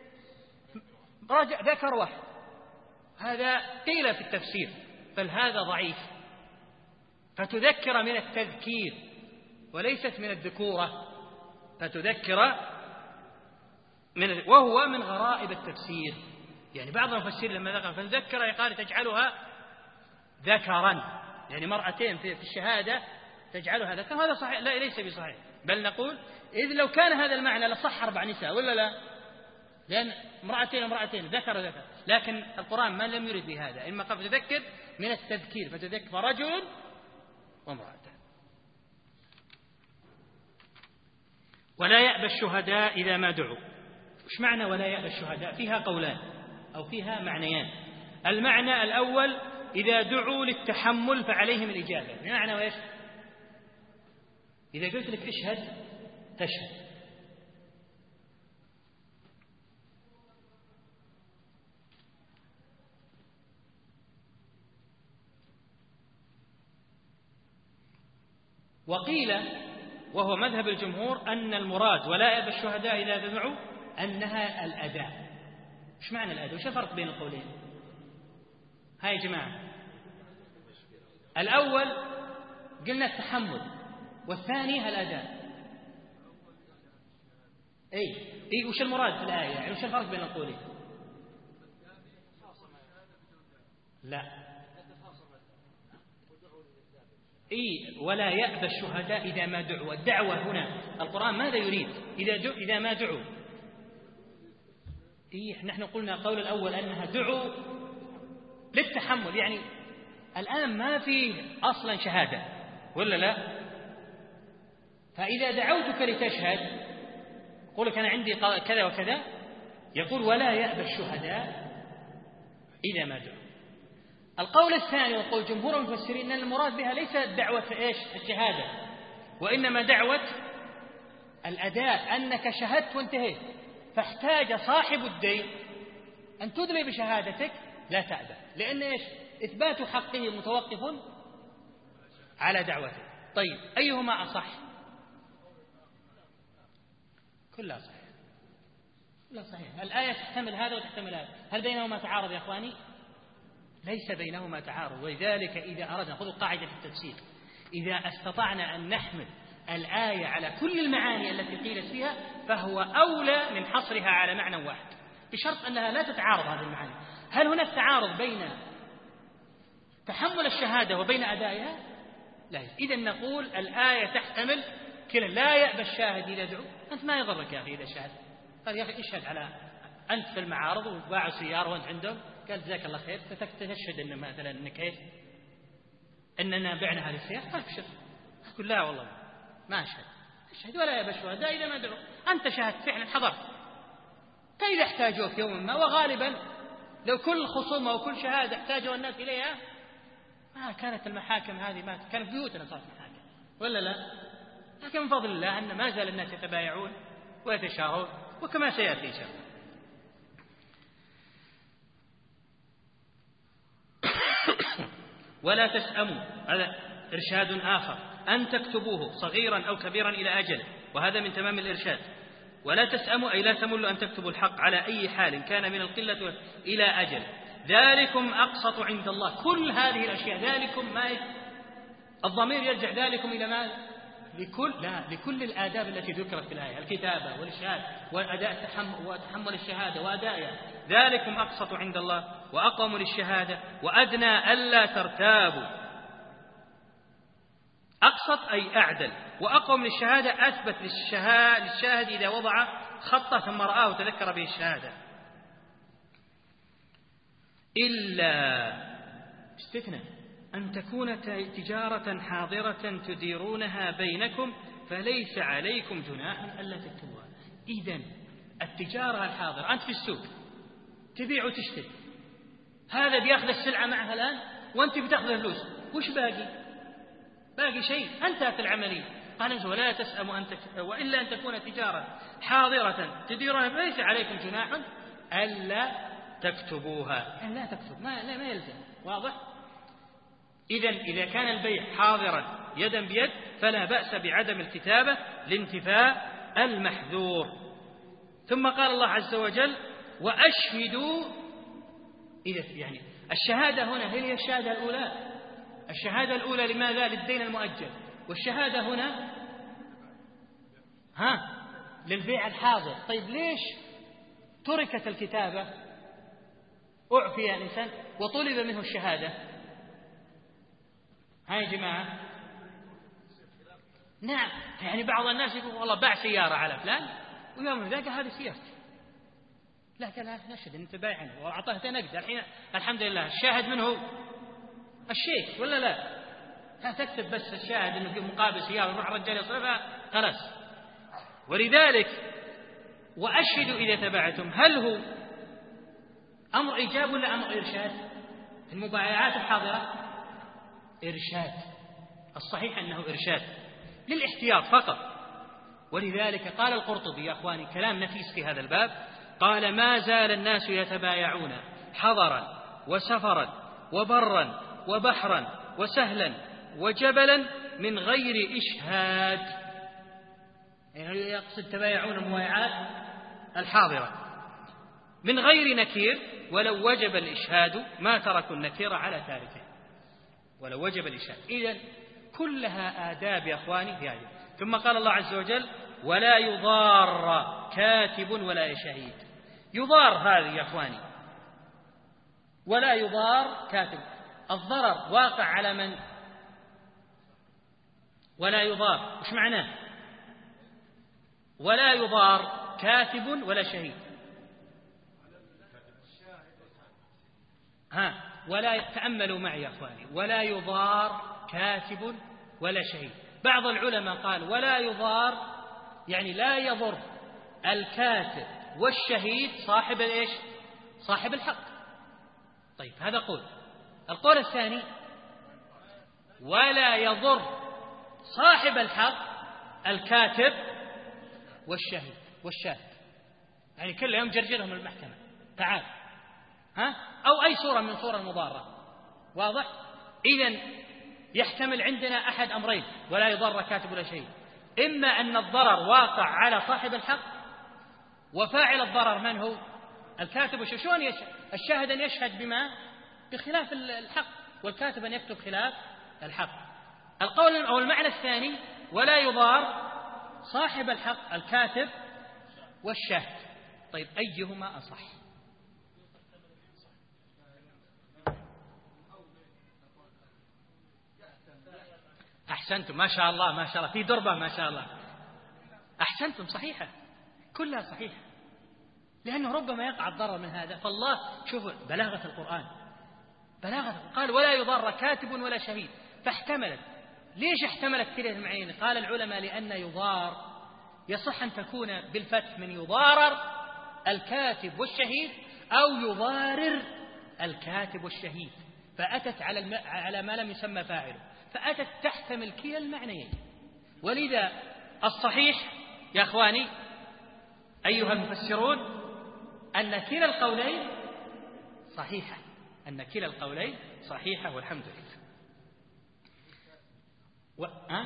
رجع ذكر واحد. هذا قيل في التفسير، بل هذا ضعيف. فتذكر من التذكير وليست من الذكورة، فتذكر من، وهو من غرائب التفسير. يعني بعض المفسرين لما ذكر فتذكر قال تجعلها ذكرا، يعني مرأتين في الشهادة تجعلها ذكر. هذا صحيح؟ لا، ليس بصحيح، بل نقول إذ لو كان هذا المعنى لصح أربع نساء ولا لا؟ لأن امرأتين امرأتين ذكر ذكر، لكن القرآن ما لم يرد بهذا، إما قد تذكر من التذكير، فتذكر رجل وامرأتان. ولا يأبى الشهداء إذا ما دعوا. إيش معنى ولا يأبى الشهداء؟ فيها قولان أو فيها معنيان. المعنى الأول: إذا دعوا للتحمل فعليهم الإجابة. بمعنى وإيش؟ إذا قلت لك اشهد تشهد. وقيل وهو مذهب الجمهور أن المراد ولا يأبى الشهداء إذا دعوا أنها الأداء. إيش معنى الأداء؟ وش الفرق بين القولين؟ هاي يا جماعة، الأول قلنا التحمل والثاني الأداء. أي إيه وش المراد في الآية؟ يعني وش الفرق بين القولين؟ لا، إيه ولا يأبى الشهداء إذا ما دعوا. الدعوة هنا القرآن ماذا يريد؟ إذا دعوا إذا ما دعوا. إيه نحن قلنا قول الأول أنها دعوا للتحمل، يعني الآن ما في أصلا شهادة ولا لا؟ فإذا دعوتك لتشهد قول لك أنا عندي كذا وكذا، يقول ولا يأبى الشهداء إذا ما دعوا. القول الثاني وقول جمهور المفسرين أن المراد بها ليس دعوة إيش الشهادة، وإنما دعوة الأداء، أنك شهدت وانتهيت، فاحتاج صاحب الدين أن تدلي بشهادتك لا تأبى، لأن إيش إثبات حقه متوقف على دعوته. طيب أيهما أصح؟ كلها صحيح، كلها صحيح. الآية تحتمل هذا وتحتمل هذا. هل بينهما تعارض يا أخواني؟ ليس بينهما تعارض. ولذلك إذا أردنا، خذوا قاعدة في التفسير، إذا استطعنا أن نحمل الآية على كل المعاني التي قيلت فيها فهو أولى من حصرها على معنى واحد، بشرط أنها لا تتعارض هذه المعاني. هل هناك تعارض بين تحمل الشهادة وبين أدائها؟ لا. إذن نقول الآية تحتمل كلا. لا يأبى الشاهد إذا دعو. أنت ما يضرك يا أخي إذا شاهد، قال يا أخي اشهد على أنت في المعارض وباعوا سيارة وأنت عندهم، قال جزاك الله خير، فتشهد أن مثلا أنك إيش أننا بعنا هذه السيارة، فأبشر. أقول لا والله ما أشهد، أشهد ولا يأبى الشهداء إذا ما دعوا. أنت شهدت فعلا حضرت، فإذا احتاجوك يوما ما، وغالبا لو كل خصومة وكل شهادة احتاجوا الناس إليها ما كانت المحاكم هذه، ما كانت بيوتنا صارت محاكم ولا لا؟ لكن من فضل الله أن ما زال الناس يتبايعون ويتشارون، وكما سيأتي إن شاء الله. ولا تسأموا، هذا إرشاد آخر، أن تكتبوه صغيرا أو كبيرا إلى أجل، وهذا من تمام الإرشاد. ولا تسأموا أي لا تملوا أن تكتبوا الحق على أي حال كان من القلة إلى أجل، ذلكم أقسط عند الله. كل هذه الأشياء ذلكم ما الضمير يرجع ذلكم إلى ما لكل لا لكل الآداب التي ذكرت في الآية، الكتابة والإشهاد وأداء التحمل وتحمل الشهادة وأدائها. ذلكم أقسط عند الله وأقوم للشهادة وأدنى ألا ترتابوا. أقسط أي أعدل، وأقوم للشهادة أثبت للشاهد إذا وضع خطة ثم رآه وتذكر به الشهادة. إلا استثناء أن تكون تجارة حاضرة تديرونها بينكم فليس عليكم جناح ألا تكتبوها. إذن التجارة الحاضرة، أنت في السوق تبيع وتشتري، هذا بيأخذ السلعة معها الآن وأنت بتأخذ فلوس، وش باقي؟ باقي شيء، أنت في العملية. قال ولا تسأموا أن تكتبوا وإلا أن تكون تجارة حاضرة تديرونها فليس عليكم جناح ألا تكتبوها. ألا تكتب ما, لا ما يلزم، واضح؟ إذن إذا كان البيع حاضرا يدا بيد فلا بأس بعدم الكتابة لانتفاء المحذور. ثم قال الله عز وجل وأشهدوا، إذا يعني الشهادة هنا هي الشهادة الأولى. الشهادة الأولى لماذا؟ للدين المؤجل، والشهادة هنا ها للبيع الحاضر. طيب ليش تركت الكتابة؟ أعفي الإنسان وطلب منه الشهادة. ها يا جماعة، نعم، يعني بعض الناس يقول والله باع سيارة على فلان ويوم من ذاك هذه سيارتي، لا قال نشهد أنت بايعنا وأعطاه نقد. الحين الحمد لله الشاهد منه الشيخ ولا لا؟ تكتب بس الشاهد أنه في مقابل سيارة ونروح رجال يصرفها خلاص. ولذلك وأشهدوا إذا تبعتم، هل هو أمر إيجاب ولا أمر إرشاد؟ المبايعات الحاضرة إرشاد، الصحيح أنه إرشاد للاحتياط فقط. ولذلك قال القرطبي يا أخواني كلام نفيس في هذا الباب، قال ما زال الناس يتبايعون حضرا وسفرا وبرا وبحرا وسهلا وجبلا من غير إشهاد، يعني يقصد تبايعون المبايعات الحاضرة من غير نكير، ولو وجب الإشهاد ما تركوا النكير على تاركه، ولو وجب الإشهاد. إذن كلها آداب يا أخواني في هذه. ثم قال الله عز وجل ولا يضار كاتب ولا شهيد. يضار هذه يا أخواني، ولا يضار كاتب، الضرر واقع على من؟ ولا يضار وش معناه؟ ولا يضار كاتب ولا شهيد. ها ولا تأملوا معي يا أخواني، ولا يضار كاتب ولا شهيد. بعض العلماء قال ولا يضار يعني لا يضر الكاتب والشهيد صاحب ايش؟ صاحب الحق. طيب هذا قول. القول الثاني ولا يضر صاحب الحق الكاتب والشهيد والشاهد، يعني كل يوم جرجرهم المحكمة تعال ها أو أي صورة من صور المضارة، واضح؟ إذن يحتمل عندنا أحد أمرين ولا يضر كاتب ولا شهيد، إما أن الضرر واقع على صاحب الحق وفاعل الضرر من هو؟ الكاتب والشهيد. شلون يشهد؟ الشاهد أن يشهد بما بخلاف الحق، والكاتب أن يكتب خلاف الحق. القول أو المعنى الثاني ولا يضار صاحب الحق الكاتب والشاهد. طيب أيهما أصح؟ أحسنتم ما شاء الله ما شاء الله في دربة ما شاء الله. أحسنتم صحيحة كلها صحيحة، لأنه ربما يقع الضرر من هذا. فالله شوفوا بلاغة القرآن بلاغة قال ولا يضار كاتب ولا شهيد، فاحتملت. ليش احتملت كلا المعين؟ قال العلماء لأن يضار يصح أن تكون بالفتح من يضارر الكاتب والشهيد أو يضارر الكاتب والشهيد، فأتت على الم... على ما لم يسمى فاعله، فأتت تحتمل كلا المعنيين. ولذا الصحيح يا أخواني أيها المفسرون أن كلا القولين صحيحة، أن كلا القولين صحيحة والحمد لله. و... أه؟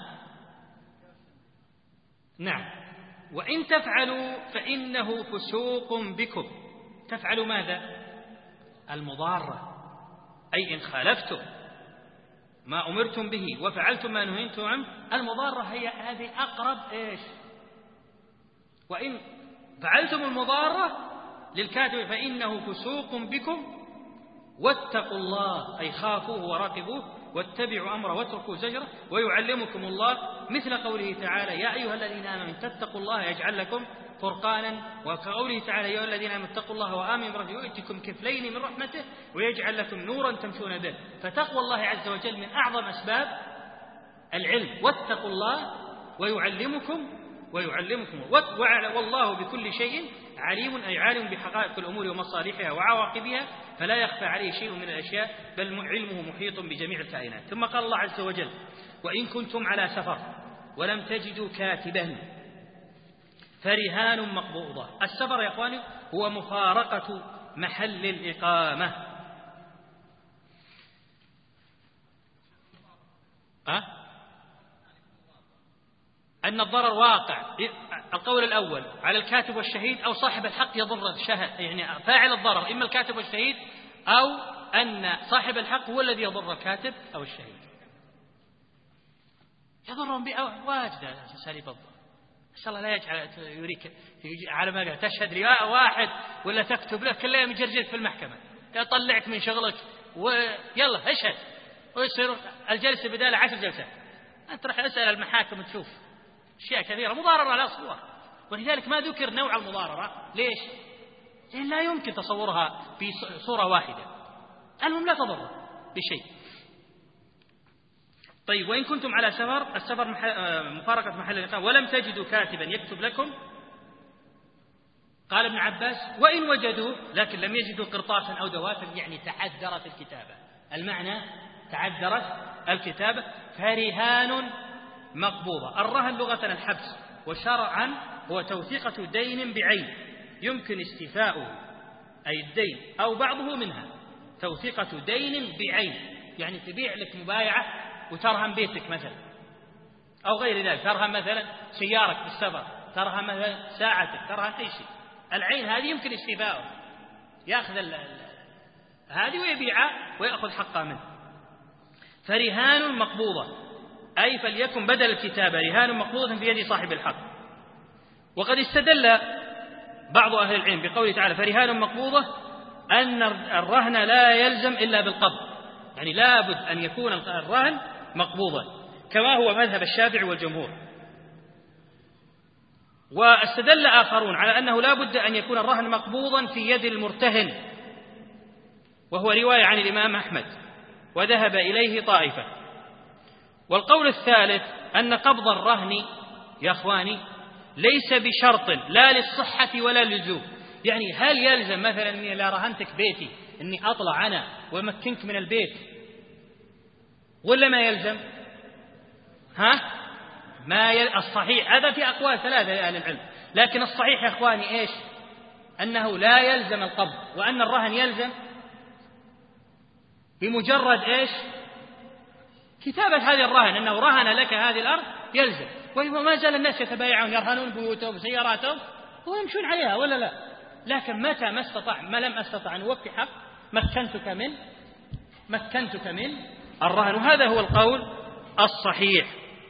نعم. وإن تفعلوا فإنه فسوق بكم. تفعلوا ماذا؟ المضارة، أي إن خالفتم ما أمرتم به وفعلتم ما نهيتم عنه. المضارة هي هذه أقرب إيش؟ وإن فعلتم المضارة للكاتب فإنه فسوق بكم واتقوا الله، أي خافوه وراقبوه واتبعوا أمره واتركوا زجره ويعلمكم الله، مثل قوله تعالى يا أيها الذين آمنوا اتقوا الله يجعل لكم فرقانا، وكقوله تعالى يا أيها الذين آمنوا اتقوا الله وآمنوا برسوله يؤتكم كفلين من رحمته ويجعل لكم نورا تمشون به. فتقوى الله عز وجل من أعظم أسباب العلم. واتقوا الله ويعلمكم ويعلمكم والله بكل شيء عليم، أي عالم بحقائق الأمور ومصالحها وعواقبها، فلا يخفى عليه شيء من الأشياء بل علمه محيط بجميع الكائنات. ثم قال الله عز وجل وإن كنتم على سفر ولم تجدوا كاتبا فرهان مقبوضة. السفر يا أخواني هو مفارقة محل الإقامة. أه؟ أن الضرر واقع. القول الأول على الكاتب والشهيد أو صاحب الحق يضر الشهد، يعني فاعل الضرر إما الكاتب والشهيد أو أن صاحب الحق هو الذي يضر الكاتب أو الشهيد. يضرهم بواجد أساليب الضرر. إن شاء الله لا يجعل يريك على ما قال تشهد لي واحد ولا تكتب له كل يوم يجرجرك في المحكمة، طلعت من شغلك ويلا اشهد، ويصير الجلسة بدالة عشر جلسات. أنت راح أسأل المحاكم تشوف أشياء كثيرة مضاررة لا صور. ولذلك ما ذكر نوع المضاررة. ليش؟ لأن لا يمكن تصورها في صورة واحدة. المهم لا تضر بشيء. طيب وإن كنتم على سفر، السفر مفارقة محل الإقامة، ولم تجدوا كاتبا يكتب لكم، قال ابن عباس وإن وجدوا لكن لم يجدوا قرطاسا أو دواتا، يعني تعذرت الكتابة. المعنى تعذرت الكتابة. فرهان مقبوضة. الرهن لغة الحبس، وشرعا هو توثيقة دين بعين يمكن استيفاؤه، أي الدين أو بعضه منها. توثيقة دين بعين يعني تبيع لك مبايعة وترهن بيتك مثلا أو غير ذلك، ترهن مثلا سيارك بالسفر، ترهن مثلا ساعتك، ترهن أي شيء. العين هذه يمكن استيفاؤه، يأخذ هذه ويبيعها ويأخذ حقها منه. فرهان مقبوضة أي فليكن بدل الكتابة رهان مقبوضة في يد صاحب الحق. وقد استدل بعض أهل العلم بقوله تعالى فرهان مقبوضة أن الرهن لا يلزم إلا بالقبض، يعني لا بد أن يكون الرهن مقبوضا كما هو مذهب الشافعي والجمهور. واستدل آخرون على أنه لا بد أن يكون الرهن مقبوضا في يد المرتهن، وهو رواية عن الإمام أحمد، وذهب إليه طائفة. والقول الثالث أن قبض الرهن يا أخواني ليس بشرط لا للصحة ولا للزوم. يعني هل يلزم مثلا أني لا رهنتك بيتي أني أطلع أنا ومكنك من البيت ولا ما يلزم؟ ها؟ ما يل... الصحيح هذا في أقوال ثلاثة يا أهل العلم، لكن الصحيح يا أخواني إيش؟ أنه لا يلزم القبض، وأن الرهن يلزم بمجرد إيش؟ كتابة هذه الرهن، أنه رهن لك هذه الأرض يلزم. وما زال الناس يتبايعون يرهنون بيوتهم وسياراتهم ويمشون عليها ولا لا؟ لكن متى ما استطاع ما لم أستطع أن أوفي حق مكنتك من مكنتك من الرهن. وهذا هو القول الصحيح.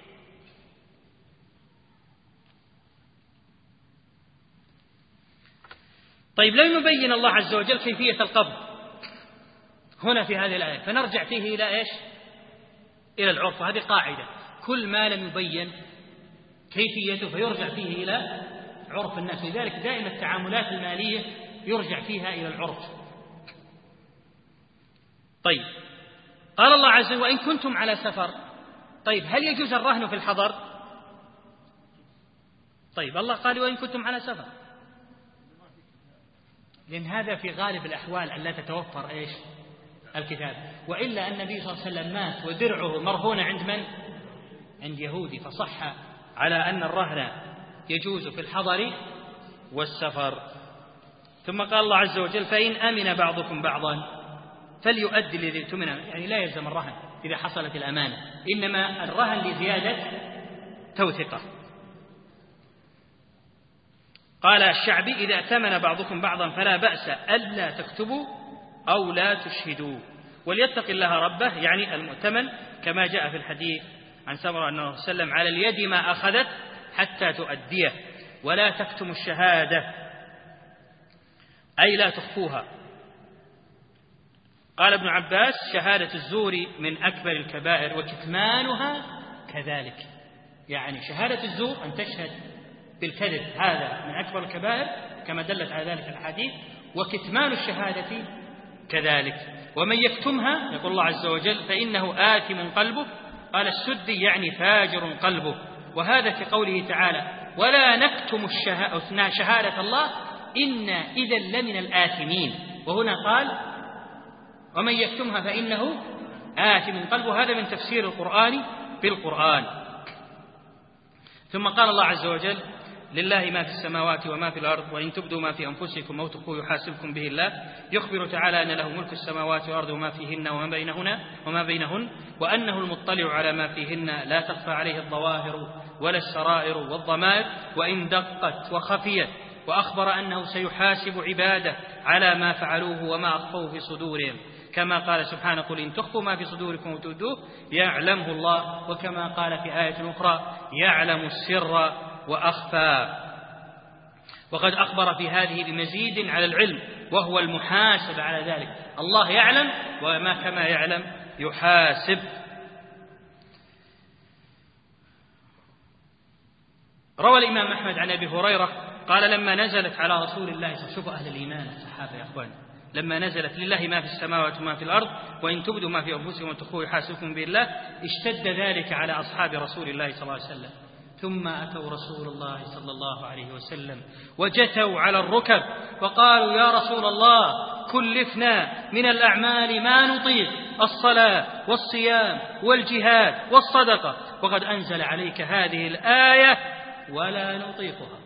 طيب لم يبين الله عز وجل كيفية القبض هنا في هذه الآية، فنرجع فيه إلى إيش؟ إلى العرف. هذه قاعدة، كل ما لم يبين كيفيته فيرجع فيه إلى عرف الناس. لذلك دائما التعاملات المالية يرجع فيها إلى العرف. طيب قال الله عز وجل وإن كنتم على سفر. طيب هل يجوز الرهن في الحضر؟ طيب الله قال وإن كنتم على سفر، لأن هذا في غالب الأحوال أن لا تتوفر إيش؟ الكتاب. وإلا النبي صلى الله عليه وسلم مات ودرعه مرهون عند من؟ عند يهودي، فصح على أن الرهن يجوز في الحضر والسفر. ثم قال الله عز وجل فإن أمن بعضكم بعضا فليؤدي الذي اؤتمن، يعني لا يلزم الرهن إذا حصلت الأمانة، إنما الرهن لزيادة توثقة. قال الشعبي إذا ائتمن بعضكم بعضا فلا بأس ألا تكتبوا أو لا تشهدوا وليتق الله ربه، يعني المؤتمن، كما جاء في الحديث عن سمرة أنه صلى الله عليه وسلم على اليد ما أخذت حتى تؤديه ولا تكتم الشهادة أي لا تخفوها. قال ابن عباس شهادة الزور من أكبر الكبائر وكتمانها كذلك، يعني شهادة الزور أن تشهد بالكذب هذا من أكبر الكبائر كما دلت على ذلك الحديث، وكتمان الشهادة كذلك. ومن يكتمها يقول الله عز وجل فإنه آثم قلبه. قال السدي يعني فاجر قلبه، وهذا في قوله تعالى ولا نكتم شهادة الله إنا إذا لمن الآثمين، وهنا قال ومن يكتمها فإنه آثم قلبه، هذا من تفسير القرآن بالقرآن. ثم قال الله عز وجل لله ما في السماوات وما في الأرض وإن تبدوا ما في أنفسكم أو تخفوه يحاسبكم به الله. يخبر تعالى أن له ملك السماوات والأرض وما فيهن وما بينهن وما بينهن وأنه المطلع على ما فيهن لا تخفى عليه الظواهر ولا السرائر والضمائر وإن دقت وخفيت، وأخبر أنه سيحاسب عباده على ما فعلوه وما أخفوه في صدورهم، كما قال سبحانه قل إن تخفوا ما في صدوركم وتبدوه يعلمه الله، وكما قال في آية أخرى يعلم السر وأخفى. وقد أخبر في هذه بمزيد على العلم وهو المحاسب على ذلك، الله يعلم وما كما يعلم يحاسب. روى الإمام أحمد عن أبي هريرة قال لما نزلت على رسول الله، شوفوا أهل الإيمان الصحابة يا أخوان، لما نزلت لله ما في السماوات وما في الأرض وإن تبدوا ما في أنفسكم وتخفوه يحاسبكم به الله، اشتد ذلك على أصحاب رسول الله صلى الله عليه وسلم، ثم أتوا رسول الله صلى الله عليه وسلم وجثوا على الركب وقالوا يا رسول الله كلفنا من الأعمال ما نطيق، الصلاة والصيام والجهاد والصدقة، وقد أنزل عليك هذه الآية ولا نطيقها.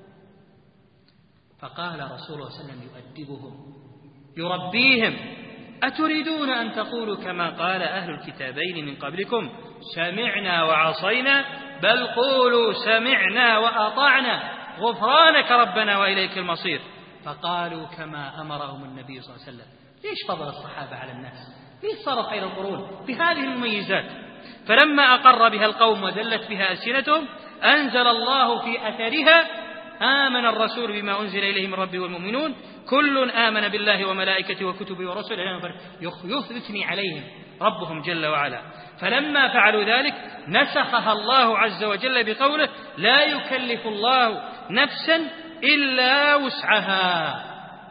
فقال رسول الله صلى الله عليه وسلم يؤدبهم يربيهم أتريدون أن تقولوا كما قال أهل الكتابين من قبلكم سمعنا وعصينا، بل قولوا سمعنا وأطعنا غفرانك ربنا وإليك المصير. فقالوا كما أمرهم النبي صلى الله عليه وسلم. ليش فضل الصحابة على الناس؟ ليش صاروا خير القرون بهذه المميزات؟ فلما أقر بها القوم ودلت بها ألسنتهم أنزل الله في أثرها آمن الرسول بما أنزل إليه من ربه والمؤمنون كل آمن بالله وملائكته وكتبه ورسله يثني عليهم ربهم جل وعلا. فلما فعلوا ذلك نسخها الله عز وجل بقوله لا يكلف الله نفسا إلا وسعها.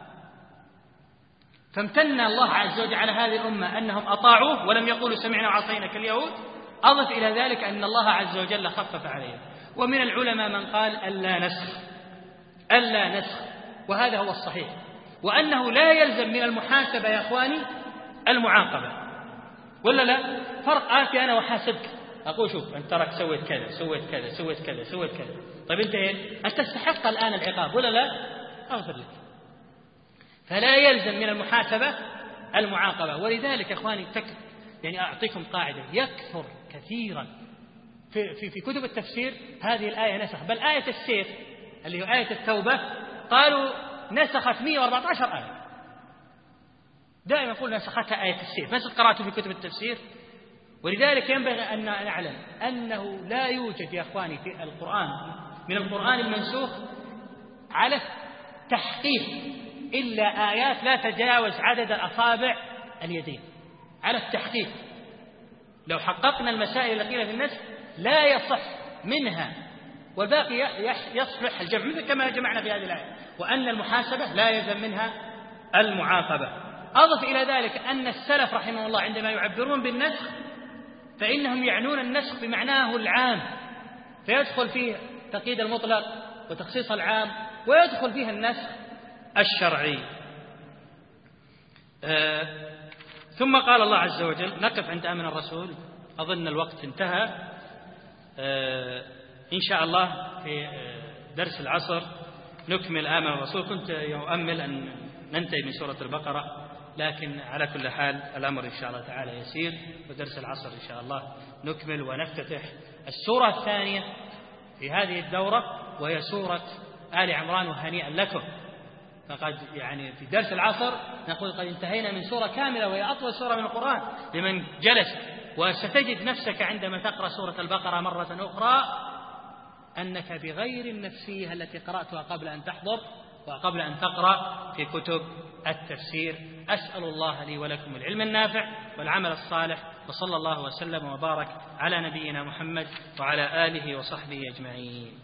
فامتن الله عز وجل على هذه الأمة أنهم أطاعوه ولم يقولوا سمعنا وعصينا كاليهود. أضف إلى ذلك أن الله عز وجل خفف عليهم. ومن العلماء من قال ألا نسخ ألا نسخ وهذا هو الصحيح، وأنه لا يلزم من المحاسبة يا أخواني المعاقبة، ولا لا؟ فرق آتي أنا وحاسبك أقول شوف أنت تراك سويت كذا سويت كذا سويت كذا سويت كذا، طيب أنت إيه؟ أنت تستحق الآن العقاب ولا لا؟ أغفر لك. فلا يلزم من المحاسبة المعاقبة. ولذلك يا أخواني تك يعني أعطيكم قاعدة يكثر كثيرا في, في, في كتب التفسير هذه الآية نسخ، بل آية السيف اللي هي آية التوبة قالوا نسخت مئة وأربعة عشر آية، دائما يقول نسختها آية السيف. ما قرأتوا في كتب التفسير ولذلك ينبغي أن نعلم أنه لا يوجد يا أخواني في القرآن من القرآن المنسوخ على التحقيق إلا آيات لا تتجاوز عدد الأصابع اليدين، على التحقيق. لو حققنا المسائل التي قيل في النسخ لا يصح منها، والباقي يصلح الجمع، مثل كما جمعنا في هذه الآية، وأن المحاسبة لا يلزم منها المعاقبة. أضف إلى ذلك أن السلف رحمه الله عندما يعبرون بالنسخ فإنهم يعنون النسخ بمعناه العام، فيدخل فيه تقييد المطلق وتخصيص العام، ويدخل فيه النسخ الشرعي. آه ثم قال الله عز وجل، نقف عند آمن الرسول، أظن الوقت انتهى. آه إن شاء الله في درس العصر نكمل آمن الرسول. كنت أؤمل أن ننتهي من سورة البقرة، لكن على كل حال الأمر إن شاء الله تعالى يسير، ودرس العصر إن شاء الله نكمل ونفتتح السورة الثانية في هذه الدورة، وهي سورة آل عمران، وهنيئا لكم. فقد يعني في درس العصر نقول قد انتهينا من سورة كاملة وهي أطول سورة من القرآن لمن جلس، وستجد نفسك عندما تقرأ سورة البقرة مرة أخرى أنك بغير النفسية التي قرأتها قبل أن تحضر وقبل أن تقرأ في كتب التفسير. أسأل الله لي ولكم العلم النافع والعمل الصالح، وصلى الله وسلم وبارك على نبينا محمد وعلى آله وصحبه أجمعين.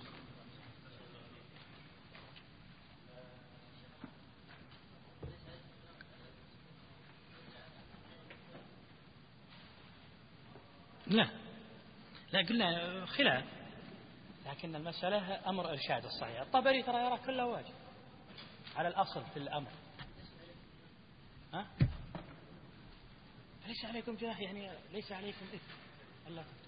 لا لا قلنا خلاف، لكن المسألة أمر إرشاد الصحيح. الطبري ترى يرى كله واجب على الأصل في الأمر. ها؟ ليس عليكم جناح، يعني ليس عليكم إثم. الله